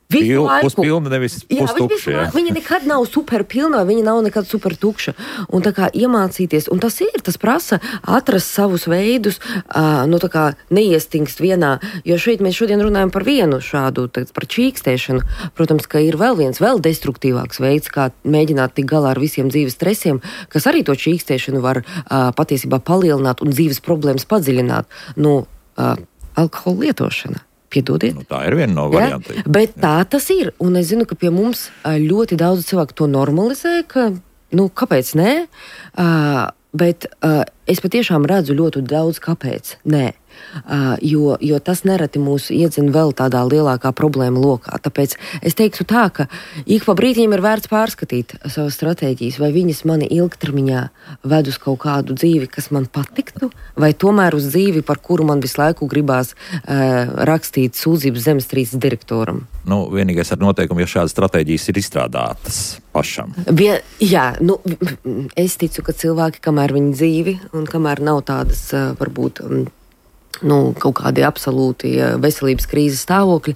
Pil, puspilna, nevis pustukša. Jā, viņa nekad nav super pilna, viņa nav nekad super tukša. Un tā kā iemācīties, un tas ir, tas prasa atrast savus veidus, uh, nu tā kā neiestingst vienā, jo šeit mēs šodien runājam par vienu šādu, tagad par čīkstēšanu. Protams, ka ir vēl viens, vēl destruktīvāks veids, kā mēģināt tik galā ar visiem dzīves stresiem, kas arī to čīkstēšanu var uh, patiesībā palielināt un dzīves problēmas padziļināt. Nu, uh, alkohola lietošana. Piedodiet. Nu, tā ir viena no variantiem. Ja? Bet tā tas ir. Un es zinu, ka pie mums ļoti daudz cilvēku to normalizē, ka, nu, kāpēc nē? Uh, bet uh, es patiešām redzu ļoti daudz, kāpēc nē. Uh, jo, jo tas nereti mūs iedzina vēl tādā lielākā problēma lokā. Tāpēc es teiktu tā, ka ik pa brītiņam ir vērts pārskatīt savas stratēģijas, vai viņas mani ilgtermiņā ved uz kaut kādu dzīvi, kas man patiktu, vai tomēr uz dzīvi, par kuru man visu laiku gribās uh, rakstīt sūdzības zemestrīces direktoram. Nu, vienīgais ar noteikumu, ja šādas stratēģijas ir izstrādātas pašam. Vien, jā, nu, es ticu, ka cilvēki, kamēr viņi dzīvi un kamēr nav tādas, uh, varbūt, um, nu, kaut kādi absolūti veselības krīzes stāvokļi,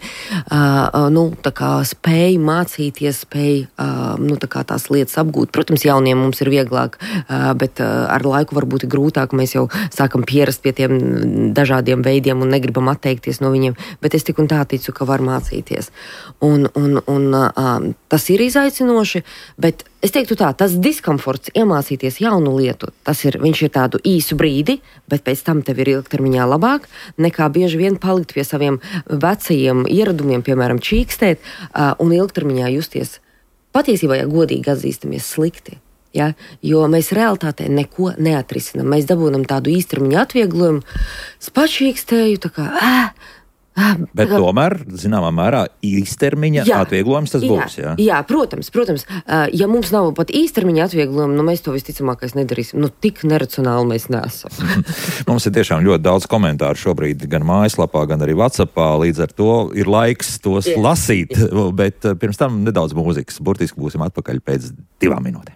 uh, nu, tā kā spēj mācīties, spēj, uh, nu, tā kā tās lietas apgūt. Protams, jauniem mums ir vieglāk, uh, bet uh, ar laiku varbūt ir grūtāk, mēs jau sākam pierast pie tiem dažādiem veidiem un negribam atteikties no viņiem, bet es tik un tā ticu, ka var mācīties. Un, un, un uh, tas ir izaicinoši, bet es teiktu tā, tas diskomforts iemācīties jaunu lietu, tas ir, viņš ir tādu īsu brīdi, bet pēc tam tev ir ilgtermiņā labāk, nekā bieži vien palikt pie saviem vecajiem ieradumiem, piemēram, čīkstēt, uh, un ilgtermiņā justies patiesībā, ja godīgi atzīstamies, slikti. Ja? Jo mēs realitātē neko neatrisinam. Mēs dabūnam tādu īstermiņa atvieglojumu, spačīkstēju, tā kā, ā, Bet kā, tomēr, zināmā mērā, īstermiņa jā, atvieglojums tas jā, būs, jā? Jā, protams, protams. Ja mums nav pat īstermiņa atvieglojuma, nu mēs to visticamākais nedarīsim. Nu, tik neracionāli mēs neesam. Mums ir tiešām ļoti daudz komentāru šobrīd gan mājaslapā, gan arī WhatsAppā. Līdz ar to ir laiks tos jā, lasīt, jā. Bet pirms tam nedaudz mūzikas. Burtiski būsim atpakaļ pēc divām minūtēm.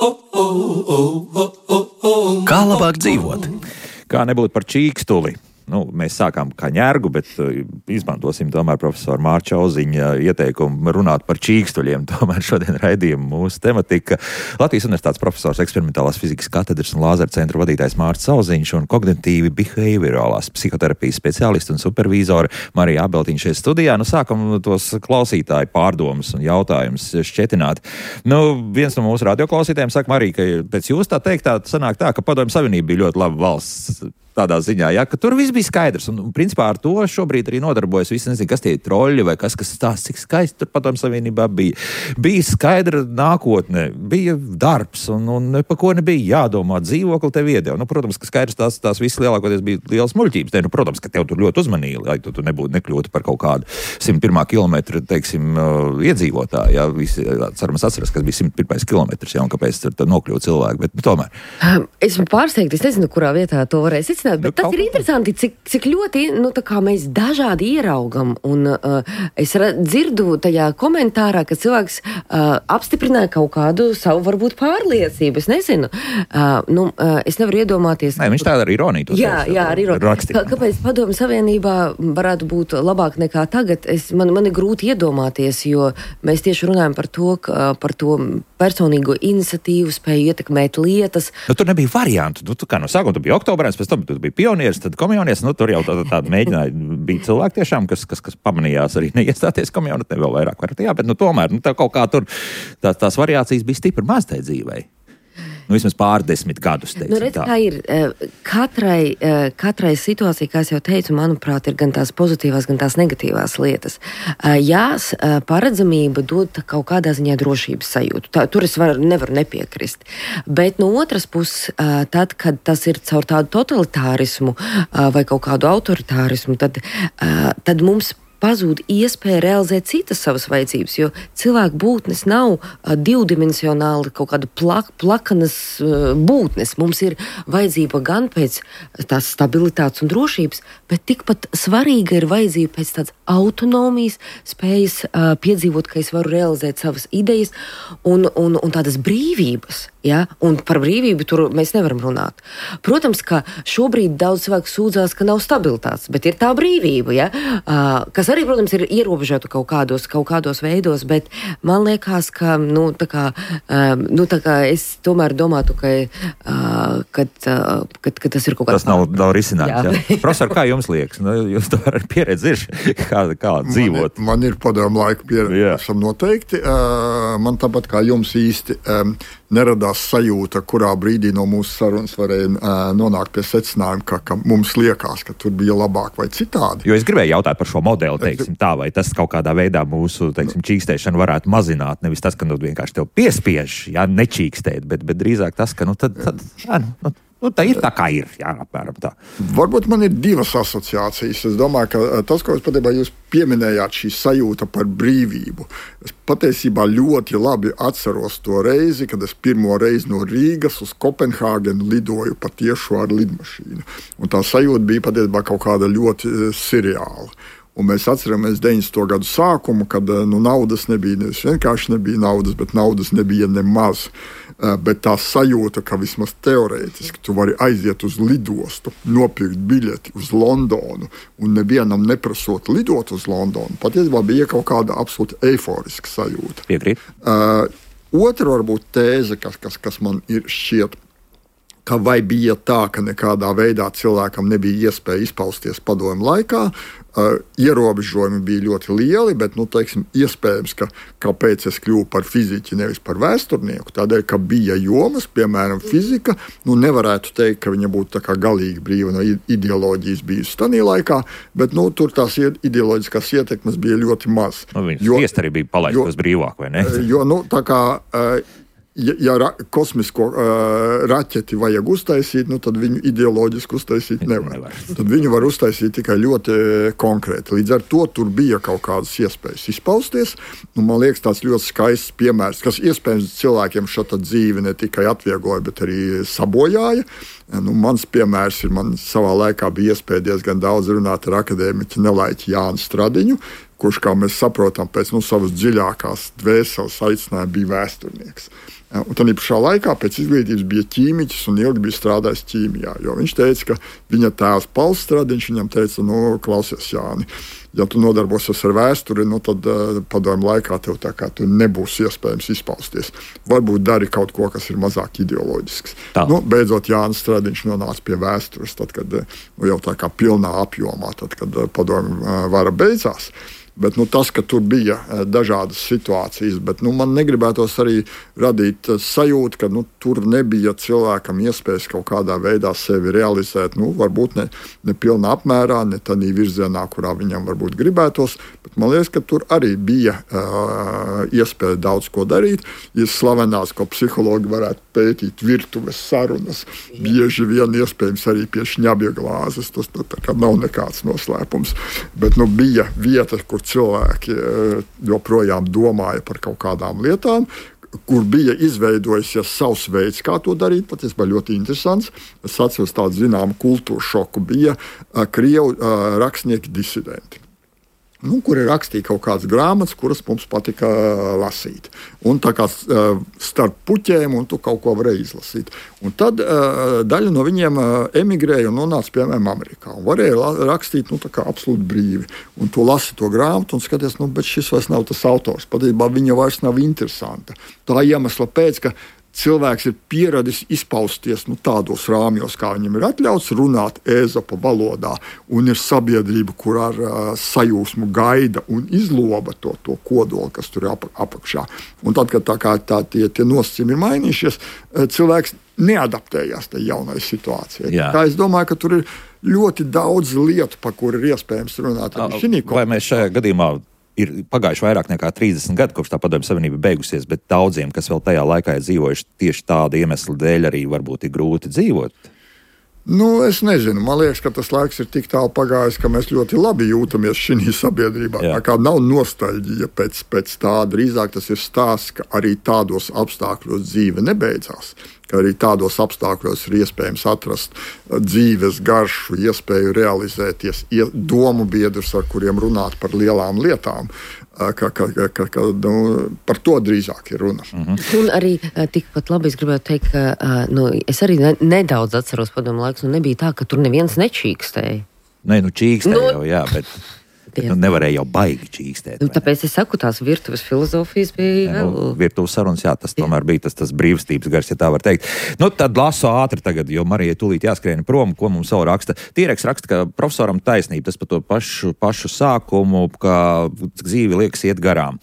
Kā labāk dzīvot? Kā nebūt par čīkstuli? Nu, mēs sākām kā ņērgu, bet uh, izmantosim tomēr profesoru Mārča Auziņa ieteikumu runāt par čīkstuļiem. Tomēr šodien raidījuma mūsu tematika. Latvijas Universitātes profesors eksperimentālās fizikas katedras un lāzera centra vadītājs Mārcis Auziņš un kognitīvi behaviorālās psihoterapijas speciālisti un supervīzori Marija Abeltiņa šeit studijā. Nu, sākam tos klausītāju pārdomas un jautājumus šķetināt. Nu, viens no mūsu radioklausītājiem saka, Marija, ka pēc jūs tā teikt, tā sanāk tā, ka Padomju Savienība bija ļoti laba valsts. Tādā ziņā, ja, ka tur viss bija skaidrs. Un, un principā ar to šobrīd arī nodarbojas visi, nezinu, kas tie ir troļi vai kas, kas stāsta, cik skaisti tur Padomju Savienībā bija. Bija skaidra nākotne, bija darbs un, un pa ko nebija jādomā. Dzīvokli tev iedeva. Nu, protams, ka skaidrs tās, tās visas lielākoties bija lielas muļķības. Ne, nu, protams, ka tev tur ļoti uzmanīja, lai tu, tu nebūtu nekļūtu par kaut kādu simt pirmā kilometra, teiksim, uh, iedzīvotāju. Ja, visi, cerams, atceras, kas bija simt pirmais kilometrs, ja, un kāpēc tur, tur nokļūt cilvēki. Bet, nu, tomēr. Um, esmu pārsteigta, es nezinu, kurā vietā to varēs izcināt. Bet nu, tas ir interesanti, cik, cik ļoti nu, mēs dažādi ieraugam. Un, uh, es dzirdu tajā komentārā, ka cilvēks uh, apstiprināja kaut kādu savu varbūt pārliecību. Es nezinu. Uh, nu, uh, es nevaru iedomāties. Nē, viņš tāda ar ironiju. Jā, jā, ar ironiju. Kā, kāpēc Padomju Savienībā varētu būt labāk nekā tagad? Es, man, man ir grūti iedomāties, jo mēs tieši runājam par to, ka, par to personīgo iniciatīvu, spēju ietekmēt lietas. Nu, tur nebija variantu. Nu, tu kā no sākuma tu biji oktobrēns, pēc tam tu bija pionieris, tad komjonies. Nu, tur jau tāda tā, tā mēģināja. Bija cilvēki tiešām, kas, kas, kas pamanījās arī neiestāties komjonatē vēl vairāk. Var, jā, bet nu, tomēr nu, tā kaut kā tur tā, tās variācijas bija stipri maz tai dzīvei. Nu, vismaz pārdesmit gadus. Teiksim, nu, redz, kā ir. Katrai, katrai situācijai, kā es jau teicu, manuprāt, ir gan tās pozitīvās, gan tās negatīvās lietas. Jā, paredzamība dod kaut kādā ziņā drošības sajūtu. Tā, tur es var, nevaru nepiekrist. Bet no otras puses, tad, kad tas ir caur tādu totalitārismu vai kaut kādu autoritārismu, tad, tad mums pazūd iespēja realizēt citas savas vajadzības, jo cilvēku būtnes nav uh, divdimensionāli kaut kāda plak, plakanas uh, būtnes. Mums ir vajadzība gan pēc tās stabilitātes un drošības, bet tikpat svarīga ir vajadzība pēc tādas autonomijas, spējas uh, piedzīvot, ka es varu realizēt savas idejas un, un, un tādas brīvības. Ja? Un par brīvību tur mēs nevaram runāt. Protams, ka šobrīd daudz cilvēku sūdzās, ka nav stabilitātes, bet ir tā brīvība, ja? uh, kas arī, protams, ir ierobežota kaut kādos, kaut kādos veidos, bet man liekas, ka, nu, tā kā, uh, nu, tā kā es tomēr domātu, ka, uh, kad, uh, kad, kad tas ir kaut kāds... Tas nav, nav risinājums. Profesor, kā jums liekas? Nu, jūs to ar pieredzi ir, kā, kā dzīvot? Man, man ir padomu laiku pieredzi, esam noteikti. Uh, man tāpat kā jums īsti um, neradās sajūta, kurā brīdī no mūsu sarunas varēja uh, nonākt pie secinājuma, ka, ka mums liekas, ka tur bija labāk vai citādi. Jo es gribēju jautāt par šo modeli, teiksim tā, vai tas kaut kādā veidā mūsu, teiksim, čīkstēšanu varētu mazināt. Nevis tas, ka nu, vienkārši tev piespiež, jā, nečīkstēt, bet, bet drīzāk tas, ka nu tad, tad jā, nu, nu, tā ir tā, kā ir, jā, apmēram tā. Varbūt man ir divas asociācijas. Es domāju, ka tas, ko es patiesībā jūs pieminējāt, šī sajūta par brīvību. Es patiesībā ļoti labi atceros to reizi, kad es pirmo reizi no Rīgas uz Kopenhāgenu lidoju pa tiešo ar lidmašīnu. Un tā sajūta bija patiesībā kaut kāda ļoti seriāla. Un mēs atceramies deviņdesmito gadu sākumu, kad nu, naudas nebija, nevis vienkārši nebija naudas, bet naudas nebija nemaz. Bet tā sajūta, ka vismaz teorētiski tu vari aiziet uz lidostu, nopirkt biļeti uz Londonu un nevienam neprasot lidot uz Londonu, patiesībā bija kaut kāda absolūti eiforiska sajūta. Piekrīt. Uh, otra varbūt tēze, kas, kas, kas man ir šķiet, ka vai bija tā, ka nekādā veidā cilvēkam nebija iespēja izpausties padomu laikā. Uh, ierobežojumi bija ļoti lieli, bet, nu, teiksim, iespējams, ka kāpēc es kļuvu par fiziķi, nevis par vēsturnieku, tādēļ, ka bija jomas, piemēram, fizika, nu, nevarētu teikt, ka viņa būtu tā kā galīgi brīva no ideoloģijas bijusi tanī laikā, bet, nu, tur tās ideoloģiskās ietekmes bija ļoti maz. Nu, viņas tiest arī bija palaistos brīvāk, vai ne? Jo, nu, tā kā... Uh, Ja, ja ra, kosmisko uh, raķeti vajag uztaisīt, nu, tad viņu ideoloģiski uztaisīt nevar. nevar. Tad viņu var uztaisīt tikai ļoti konkrēti. Līdz ar to tur bija kaut kādas iespējas izpausties. Nu, man liekas, tāds ļoti skaists piemērs, kas iespējams cilvēkiem šo dzīvi ne tikai atviegloja, bet arī sabojāja. Nu, mans piemērs ir, man savā laikā bija iespēja diezgan daudz runāt ar akadēmiķu nelaiķi Jānu Stradiņu, kurš, kā mēs saprotam, pēc nu, savas dziļākās dvēseles aicinājuma bija vēsturnieks. Un tad pašā laikā pēc izglītības bija ķīmiķis un ilgi bija strādājis ķīmijā. Jo viņš teica, ka viņa tēvs Pauls Stradiņš viņam teica, nu, klausies, Jāni, ja tu nodarbosies ar vēsturi, nu, tad uh, padomu laikā tev tā kā tu nebūs iespējams izpausties. Varbūt dari kaut ko, kas ir mazāk ideoloģisks. Tā. Nu, beidzot, Jānis Stradiņš nonāca pie vēstures, tad, kad nu, jau tā kā pilnā apjomā, tad, kad uh, padomu uh, vara beidzās. Bet nu, tas, ka tur bija dažādas situācijas, bet nu, man negribētos arī radīt sajūtu, ka nu, tur nebija cilvēkam iespējas kaut kādā veidā sevi realizēt. Nu, varbūt ne, ne pilnā apmērā, ne tādā virzienā, kurā viņam varbūt gribētos. Bet man liekas, ka tur arī bija uh, iespēja daudz ko darīt. Ir slavenās, ko psihologi varētu pētīt virtuves sarunas. Bieži vien iespējams arī pie šņabja glāzes. Tas tā, tā kā nav nekāds noslēpums. Bet nu, bija vieta, kur cilvēki joprojām domāja par kaut kādām lietām, kur bija izveidojusies savs veids, kā to darīt. Patiesībā ļoti interesants. Es atceros tādu zināmu kultūru šoku. Bija krievu rakstnieki disidenti. Nu, kuri rakstīja kaut kādas grāmatas, kuras mums patika lasīt. Un tā kā starp puķēm, un tu kaut ko varēji izlasīt. Un tad uh, daļa no viņiem uh, emigrēja un nonāca, piemēram, Amerikā. Un varēja la- rakstīt, nu, tā kā absolūti brīvi. Un tu lasi to grāmatu un skaties, nu, bet šis vairs nav tas autors. Patiesībā viņa vairs nav interesanta. Tā iemesla pēc, ka cilvēks ir pieradis izpausties nu, tādos rāmjos, kā viņam ir atļauts runāt Ēzopa valodā, un ir sabiedrība, kur ar uh, sajūsmu gaida un izloba to, to kodolu, kas tur ir ap, apakšā. Un tad, kad tā kā tā, tie, tie nosacījumi ir mainījušies, cilvēks neadaptējās tai jaunai situācijai. Tā es domāju, ka tur ir ļoti daudz lietu, par kur ir iespējams runāt. Vai mēs šajā gadījumā ir pagājuši vairāk nekā trīsdesmit gadi, kopš tā Padomju Savienība beigusies, bet daudziem, kas vēl tajā laikā ir dzīvojuši, tieši tāda iemesla dēļ arī varbūt ir grūti dzīvot? Nu, es nezinu. Man liekas, ka tas laiks ir tik tālu pagājis, ka mēs ļoti labi jūtamies šī sabiedrībā. Jā. Tā kā nav nostalģija pēc, pēc tā, drīzāk tas ir stāsts, ka arī tādos apstākļos dzīve nebeidzās. ka arī tādos apstākļos ir iespējams atrast dzīves garšu, iespēju realizēties, domu biedrus, ar kuriem runāt par lielām lietām. Ka, ka, ka, ka, nu, par to drīzāk ir runa. Mm-hmm. Un arī tikpat labi es gribētu teikt, ka nu, es arī ne, nedaudz atceros padomu laikus, un nebija tā, ka tur neviens nečīkstēja. Nē, nu čīkstēja nu, jau, jā, bet... Nu, nevarēja jau baigi čīkstēt. Nu, tāpēc es saku, tās virtuves filozofijas bija vēl... Nu, virtuves sarunas, jā, tas tomēr bija tas, tas brīvstības gars, ja tā var teikt. Nu, tad lasu ātri tagad, jo Marijai tūlīt jāskrien prom, ko mums savu raksta. Tīreks raksta, ka profesoram taisnība, tas par to pašu, pašu sākumu, ka dzīve liekas iet garām.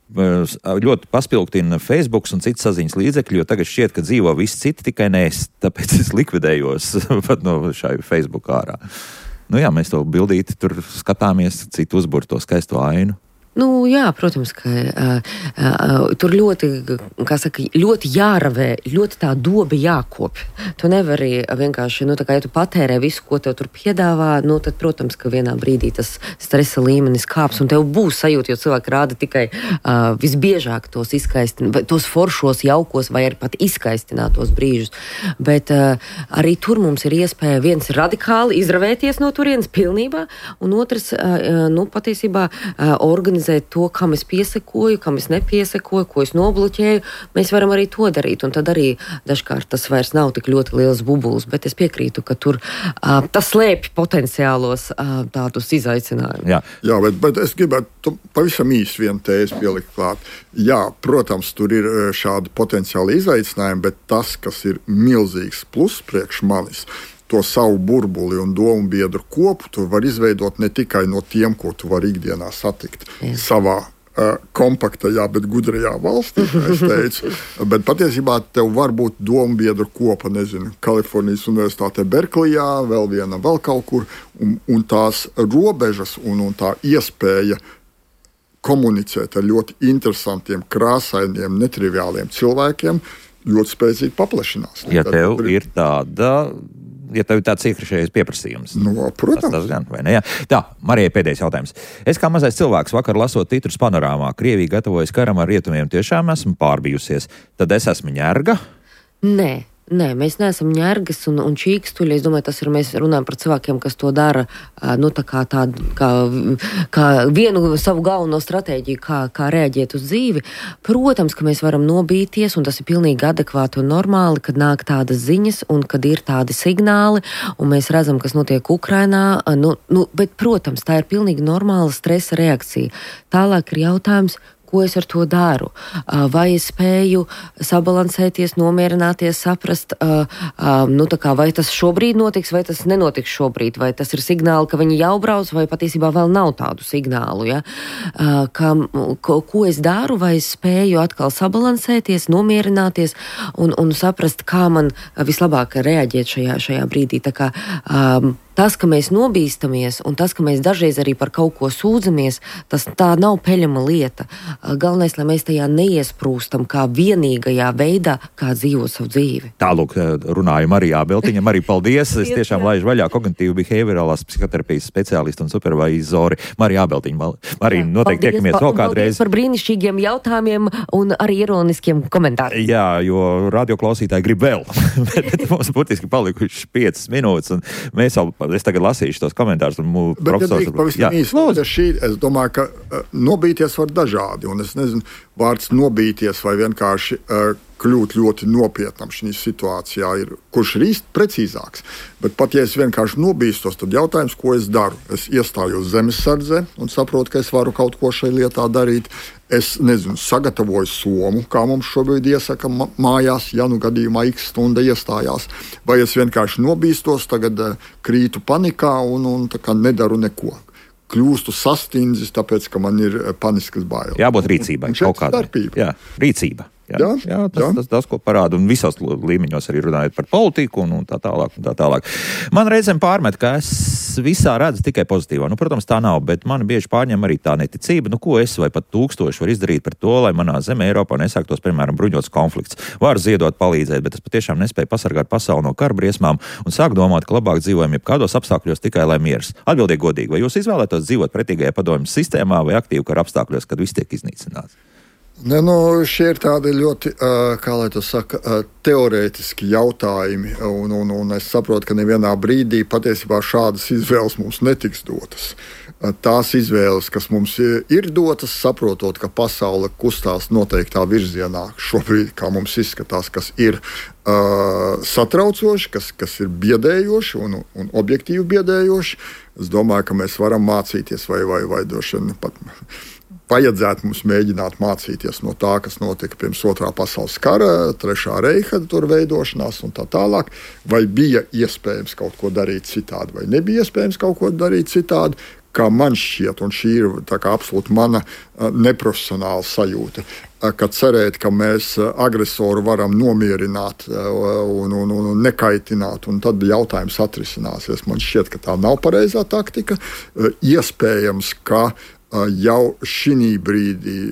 Ļoti paspilgtina Facebooks un citas saziņas līdzekļi, jo tagad šķiet, ka dzīvo visi citi, tikai ne es. Tāpēc es likvidējos pat no šai Facebook ārā. Nu jā, mēs to bildīti tur skatāmies, citu uzbur to skaisto ainu. Nu, jā, protams, ka uh, uh, tur ļoti, kā saka, ļoti jāravē, ļoti tā doba jākopj. Tu nevari vienkārši, nu, tā kā, ja tu patērē visu, ko tev tur piedāvā, nu, tad, protams, ka vienā brīdī tas stresa līmenis kāps, un tev būs sajūta, jo cilvēki rāda tikai uh, visbiežāk tos izskaistin, tos foršos, jaukos, vai arī pat izskaistinātos brīžus. Bet uh, arī tur mums ir iespēja viens radikāli izravēties no turienes pilnībā, un otrs, uh, nu, patiesībā uh, organizēt to, kam es piesekoju, kam es nepiesekoju, ko es nobloķēju, mēs varam arī to darīt, un tad arī dažkārt tas vairs nav tik ļoti liels bubulis, bet es piekrītu, ka tur uh, tas slēpj potenciālos uh, tādus izaicinājumus. Jā, Jā bet, bet es gribētu pavisam īsi vienu tēzi pielikt klāt. Jā, protams, tur ir šādi potenciāli izaicinājumi, bet tas, kas ir milzīgs plus priekš manis, to savu burbuli un domu biedru kopu tu var izveidot ne tikai no tiem, ko tu vari ikdienā satikt Jā. savā uh, kompaktajā, bet gudrajā valstī, es teicu. Bet patiesībā tev var būt domu biedru kopa, nezinu, Kalifornijas Universitātē Berklijā, vēl viena, vēl kaut kur, un, un tās robežas un, un tā iespēja komunicēt ar ļoti interesantiem, krāsainiem, netriviāliem cilvēkiem ļoti spēcīgi paplašinās. Ja tev ir tāda... Ja tev ir tāds iekrišējais pieprasījums. No, protams. Tas, tas gan, vai ne? Jā. Tā, Marijai pēdējais jautājums. Es kā mazais cilvēks vakar lasot titrus panorāmā, Krievija gatavojas karam ar rietumiem, tiešām esmu pārbijusies. Tad es esmu ņerga? Nē. Nē, mēs neesam ņergas un, un čīkstuļi. Es domāju, tas ir, mēs runājam par cilvēkiem, kas to dara, nu, tā kā tādu, kā, kā vienu savu galveno stratēģiju, kā, kā reaģēt uz dzīvi. Protams, ka mēs varam nobīties, un tas ir pilnīgi adekvāti un normāli, kad nāk tādas ziņas un kad ir tādi signāli, un mēs redzam, kas notiek Ukrainā. Nu, nu, bet, protams, tā ir pilnīgi normāla stresa reakcija. Tālāk ir jautājums, ko es ar to daru? Vai es spēju sabalansēties, nomierināties, saprast, nu, tā kā, vai tas šobrīd notiks, vai tas nenotiks šobrīd, vai tas ir signāli, ka viņi jau brauc, vai patiesībā vēl nav tādu signālu, ja? Ka, ko, ko es daru, vai es spēju atkal sabalansēties, nomierināties un, un saprast, kā man vislabāk reaģēt šajā, šajā brīdī. Tā kā, um, Tas, ka mēs nobīstamies un tas, ka mēs dažreiz arī par kaut ko sūdzamies, tas tā nav peļama lieta. Galvenais, lai mēs tajā neiesprūstam kā vienīgajā veidā, kā dzīvot savu dzīvi. Tālūk, runāju Marijā Abeltiņam, arī paldies. Es tiešām laižu vaļā kognitīvu behaviorālās psihoterapijas speciālistu un supervizori Marijā Abeltiņu. Marija, noteikti tiekamies vēl kādreiz. Paldies par brīnišķīgiem jautājumiem un arī ironiskiem komentāriem. Jā, jo radioklausītāji grib vēl. Bet mums būtiski palikuši piecas minūtes un mēs jau es tagad lasīšu tos komentārus. Un profesors... Bet, pavisam īsti, šī, es domāju, ka uh, nobīties var dažādi. Un es nezinu, vārds nobīties vai vienkārši uh, kļūt ļoti nopietnam šī situācijā ir, kurš ir īsti precīzāks. Bet pat, ja es vienkārši nobīstos, tad jautājums, ko es daru? Es iestājos zemesardzē un saprotu, ka es varu kaut ko šai lietā darīt. Es, nezinu, sagatavoju somu, kā mums šobrīd iesaka mājās, ja nu gadījumā x stunda iestājās. Vai es vienkārši nobīstos, tagad uh, krītu panikā un, un tā kā nedaru neko. Kļūstu sastindzis, tāpēc, ka man ir paniskas bailes. Jābūt rīcībai. Un, un kaut kāda Jā, rīcība. Jā, jā, jā, tas, jā. Tas, tas, ko parāda, un visos līmeņos arī runājot par politiku un, un tā tālāk, un tā tālāk. Man reizēm pārmet, ka es visā redzu tikai pozitīvā. Nu, protams, tā nav, bet man bieži pārņem arī tā neticība, nu, ko es vai pat tūkstoši var izdarīt par to, lai manā zemē Eiropā nesāktos, piemēram, bruņots konflikts. Varu ziedot, palīdzēt, bet es patiešām nespēju pasargāt pasauli no kara briesmām un sāku domāt, ka labāk dzīvojam jebkādos apstākļos tikai lai miers. Atbildiet godīgi, vai jūs izvēlētos dzīvot pretīgajā padomju sistēmā vai aktīvu kara apstākļos, kad viss tiek iznīcināts? Ne, nu, šie ir tādi ļoti, kā lai to saka, teorētiski jautājumi, un, un, un es saprotu, ka nevienā brīdī patiesībā šādas izvēles mums netiks dotas. Tās izvēles, kas mums ir dotas, saprotot, ka pasaule kustās noteiktā virzienā šobrīd, kā mums izskatās, kas ir uh, satraucoši, kas, kas ir biedējoši un, un objektīvi biedējoši, es domāju, ka mēs varam mācīties vai, vai, vai droši vien pat vajadzētu mums mēģināt mācīties no tā, kas notika pirms otrā pasaules kara, trešā reiha tur veidošanās un tā tālāk. Vai bija iespējams kaut ko darīt citādi, vai nebija iespējams kaut ko darīt citādi, kā man šķiet, un šī ir tā kā absolūti mana neprofesionāla sajūta, ka cerēt, ka mēs agresoru varam nomierināt un, un, un nekaitināt, un tad jautājums atrisināsies. Man šķiet, ka tā nav pareizā taktika. Iespējams, ka jau šī brīdī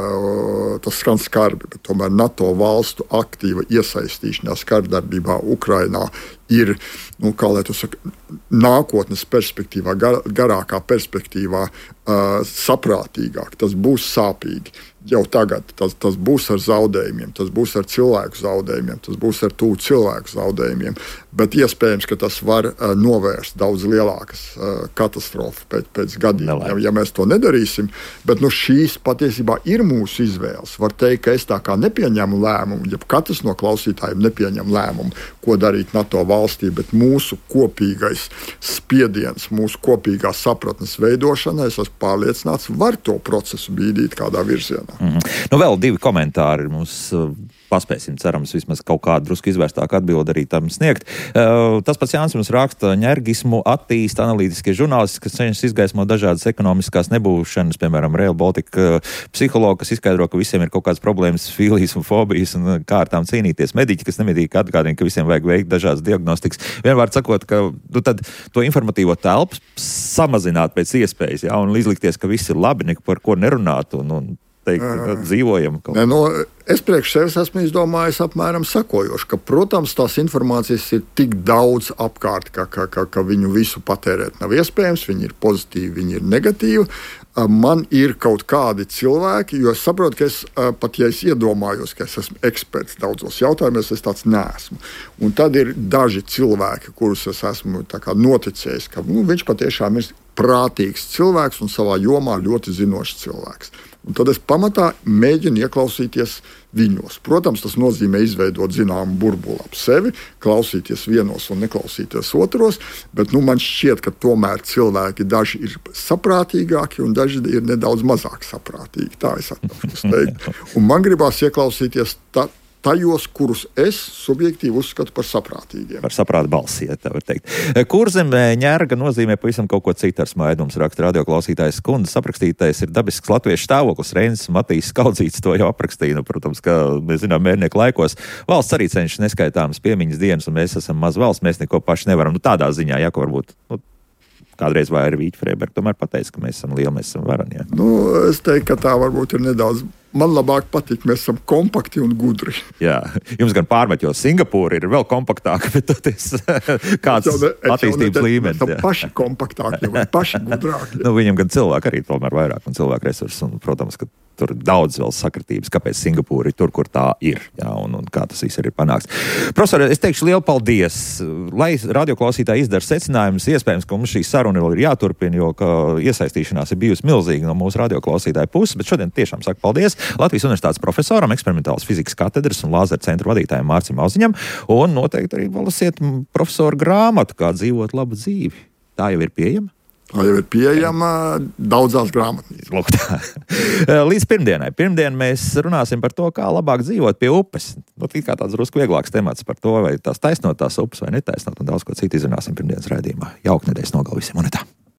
uh, tas skan skarbi, bet tomēr NATO valstu aktīva iesaistīšanās kardarbībā Ukrainā ir, nu, kā lai to saka, nākotnes perspektīvā, gar, garākā perspektīvā uh, saprātīgāk. Tas būs sāpīgi. Jau tagad tas, tas būs ar zaudējumiem, tas būs ar cilvēku zaudējumiem, tas būs ar tuvu cilvēku zaudējumiem, bet iespējams, ka tas var uh, novērst daudz lielākas uh, katastrofas pēc, pēc gadiem, ja, ja mēs to nedarīsim. Bet nu, šīs patiesībā ir mūsu izvēles. Var teikt, ka es tā kā nepieņemu lēmumu, ja katrs no klausītājiem nepieņem lēmumu, ko darīt NATO valstī, bet mūsu kopīgais spiediens, mūsu kopīgā sapratnes veidošana, es esmu pārliecināts, var to procesu bīdīt kādā virzienā. Mm. Nu, vēl divi komentāri mums uh, paspēsim, cerams, vismaz kaut kādu drusku izvērstāku atbildi arī tam sniegt. Uh, tas pats Jānis mums raksta, ņergismu attīsta analītiskie žurnālisti, kas cenšas izgaismot dažādas ekonomiskās nebūšanas, piemēram, Rail Baltica uh, psihologi, kas izskaidro, ka visiem ir kaut kādas problēmas, filijas un fobijas un kā ar tām cīnīties. Mediķi, kas nemedīgi atgādina, ka visiem vajag veikt dažādas diagnostikas. Vienmēr sakot, ka nu, tad to informatīvo telpu samazināt pēc iespējas, ja, un izlikties, ka viss ir labi, neko par ko nerunāt un, un teikt, ka dzīvojam kaut kā. No, es priekš sevis esmu izdomājis apmēram sakojoši, ka, protams, tās informācijas ir tik daudz apkārt, ka, ka, ka, ka viņu visu patērēt nav iespējams, viņi ir pozitīvi, viņi ir negatīvi. Man ir kaut kādi cilvēki, jo es saprotu, ka es pat, ja es iedomājos, ka es esmu eksperts daudzos jautājumos, es tāds neesmu. Un tad ir daži cilvēki, kurus es esmu tā kā noticējis, ka nu, viņš patiešām ir prātīgs cilvēks un savā jomā ļoti zinošs cilvēks. Un tad es pamatā mēģinu ieklausīties viņos. Protams, tas nozīmē izveidot zināmu burbuli ap sevi, klausīties vienos un neklausīties otros, bet nu, man šķiet, ka tomēr cilvēki daži ir saprātīgāki un daži ir nedaudz mazāk saprātīgi. Tā es atļaušos teikt. Un man gribās ieklausīties tā, tajos, kurus es subjektīvi uzskatu par saprātīgiem. Par saprāta balsi, ja tā var teikt. Kurzemē ņērga nozīmē pavisam kaut ko citu ar smaidums, raksta radioklausītājs Skunda. Aprakstītais ir dabisks latviešu stāvoklis. Reinis Matīs Skaudzīts to jau aprakstīja. Nu, protams, ka mēs zinām, mērnieku laikos valsts arī cenšas neskaitāmas piemiņas dienas, un mēs esam maz valsts, mēs neko paši nevaram. Nu, tādā ziņā, ja, ka varbūt... Nu, kādreiz vai arī Vīķa Freiberga tomēr pateica, ka mēs esam lieli, mēs esam varani. Ja. Nu, es teiktu, ka tā varbūt ir nedaudz. Man labāk patīk, mēs esam kompakti un gudri. Jā, jums gan pārmet, jo Singapūra ir vēl kompaktāka, bet tas kāds ne, attīstības līmenis. Mēs esam paši kompaktāki vai paši gudrāki. Nu, viņam gan cilvēki arī tomēr vairāk un cilvēku resursus, un, protams, ka tur daudz vēl sakritības, kāpēc Singapūra ir tur, kur tā ir, jā, un, un kā tas viss arī ir panāks. Profesor, es teikšu lielu paldies. Lai radioklausītāji izdara secinājumus, iespējams, ka mums šī saruna vēl ir jāturpina, jo ka iesaistīšanās ir bijusi milzīga no mūsu radioklausītāju puses, bet šodien tiešām saku paldies Latvijas Universitātes profesoram, eksperimentālas fizikas katedras un lāzera centra vadītājiem Mārcim Auziņam, un noteikti arī valasiet profesoru grāmatu, kā dzīvot labu dzīvi. Tā jau ir pieejama? Tā jau ir pieejama daudzās grāmatnīcās. Līdz pirmdienai. Pirmdien mēs runāsim par to, kā labāk dzīvot pie upes. Nu, kā tāds drusku vieglāks temats par to, vai tās taisnot tās upes vai netaisnot, un daudz ko citu izrunāsim pirmdienas raidījumā. Jauka nedēļas nogalu visiem, un tā.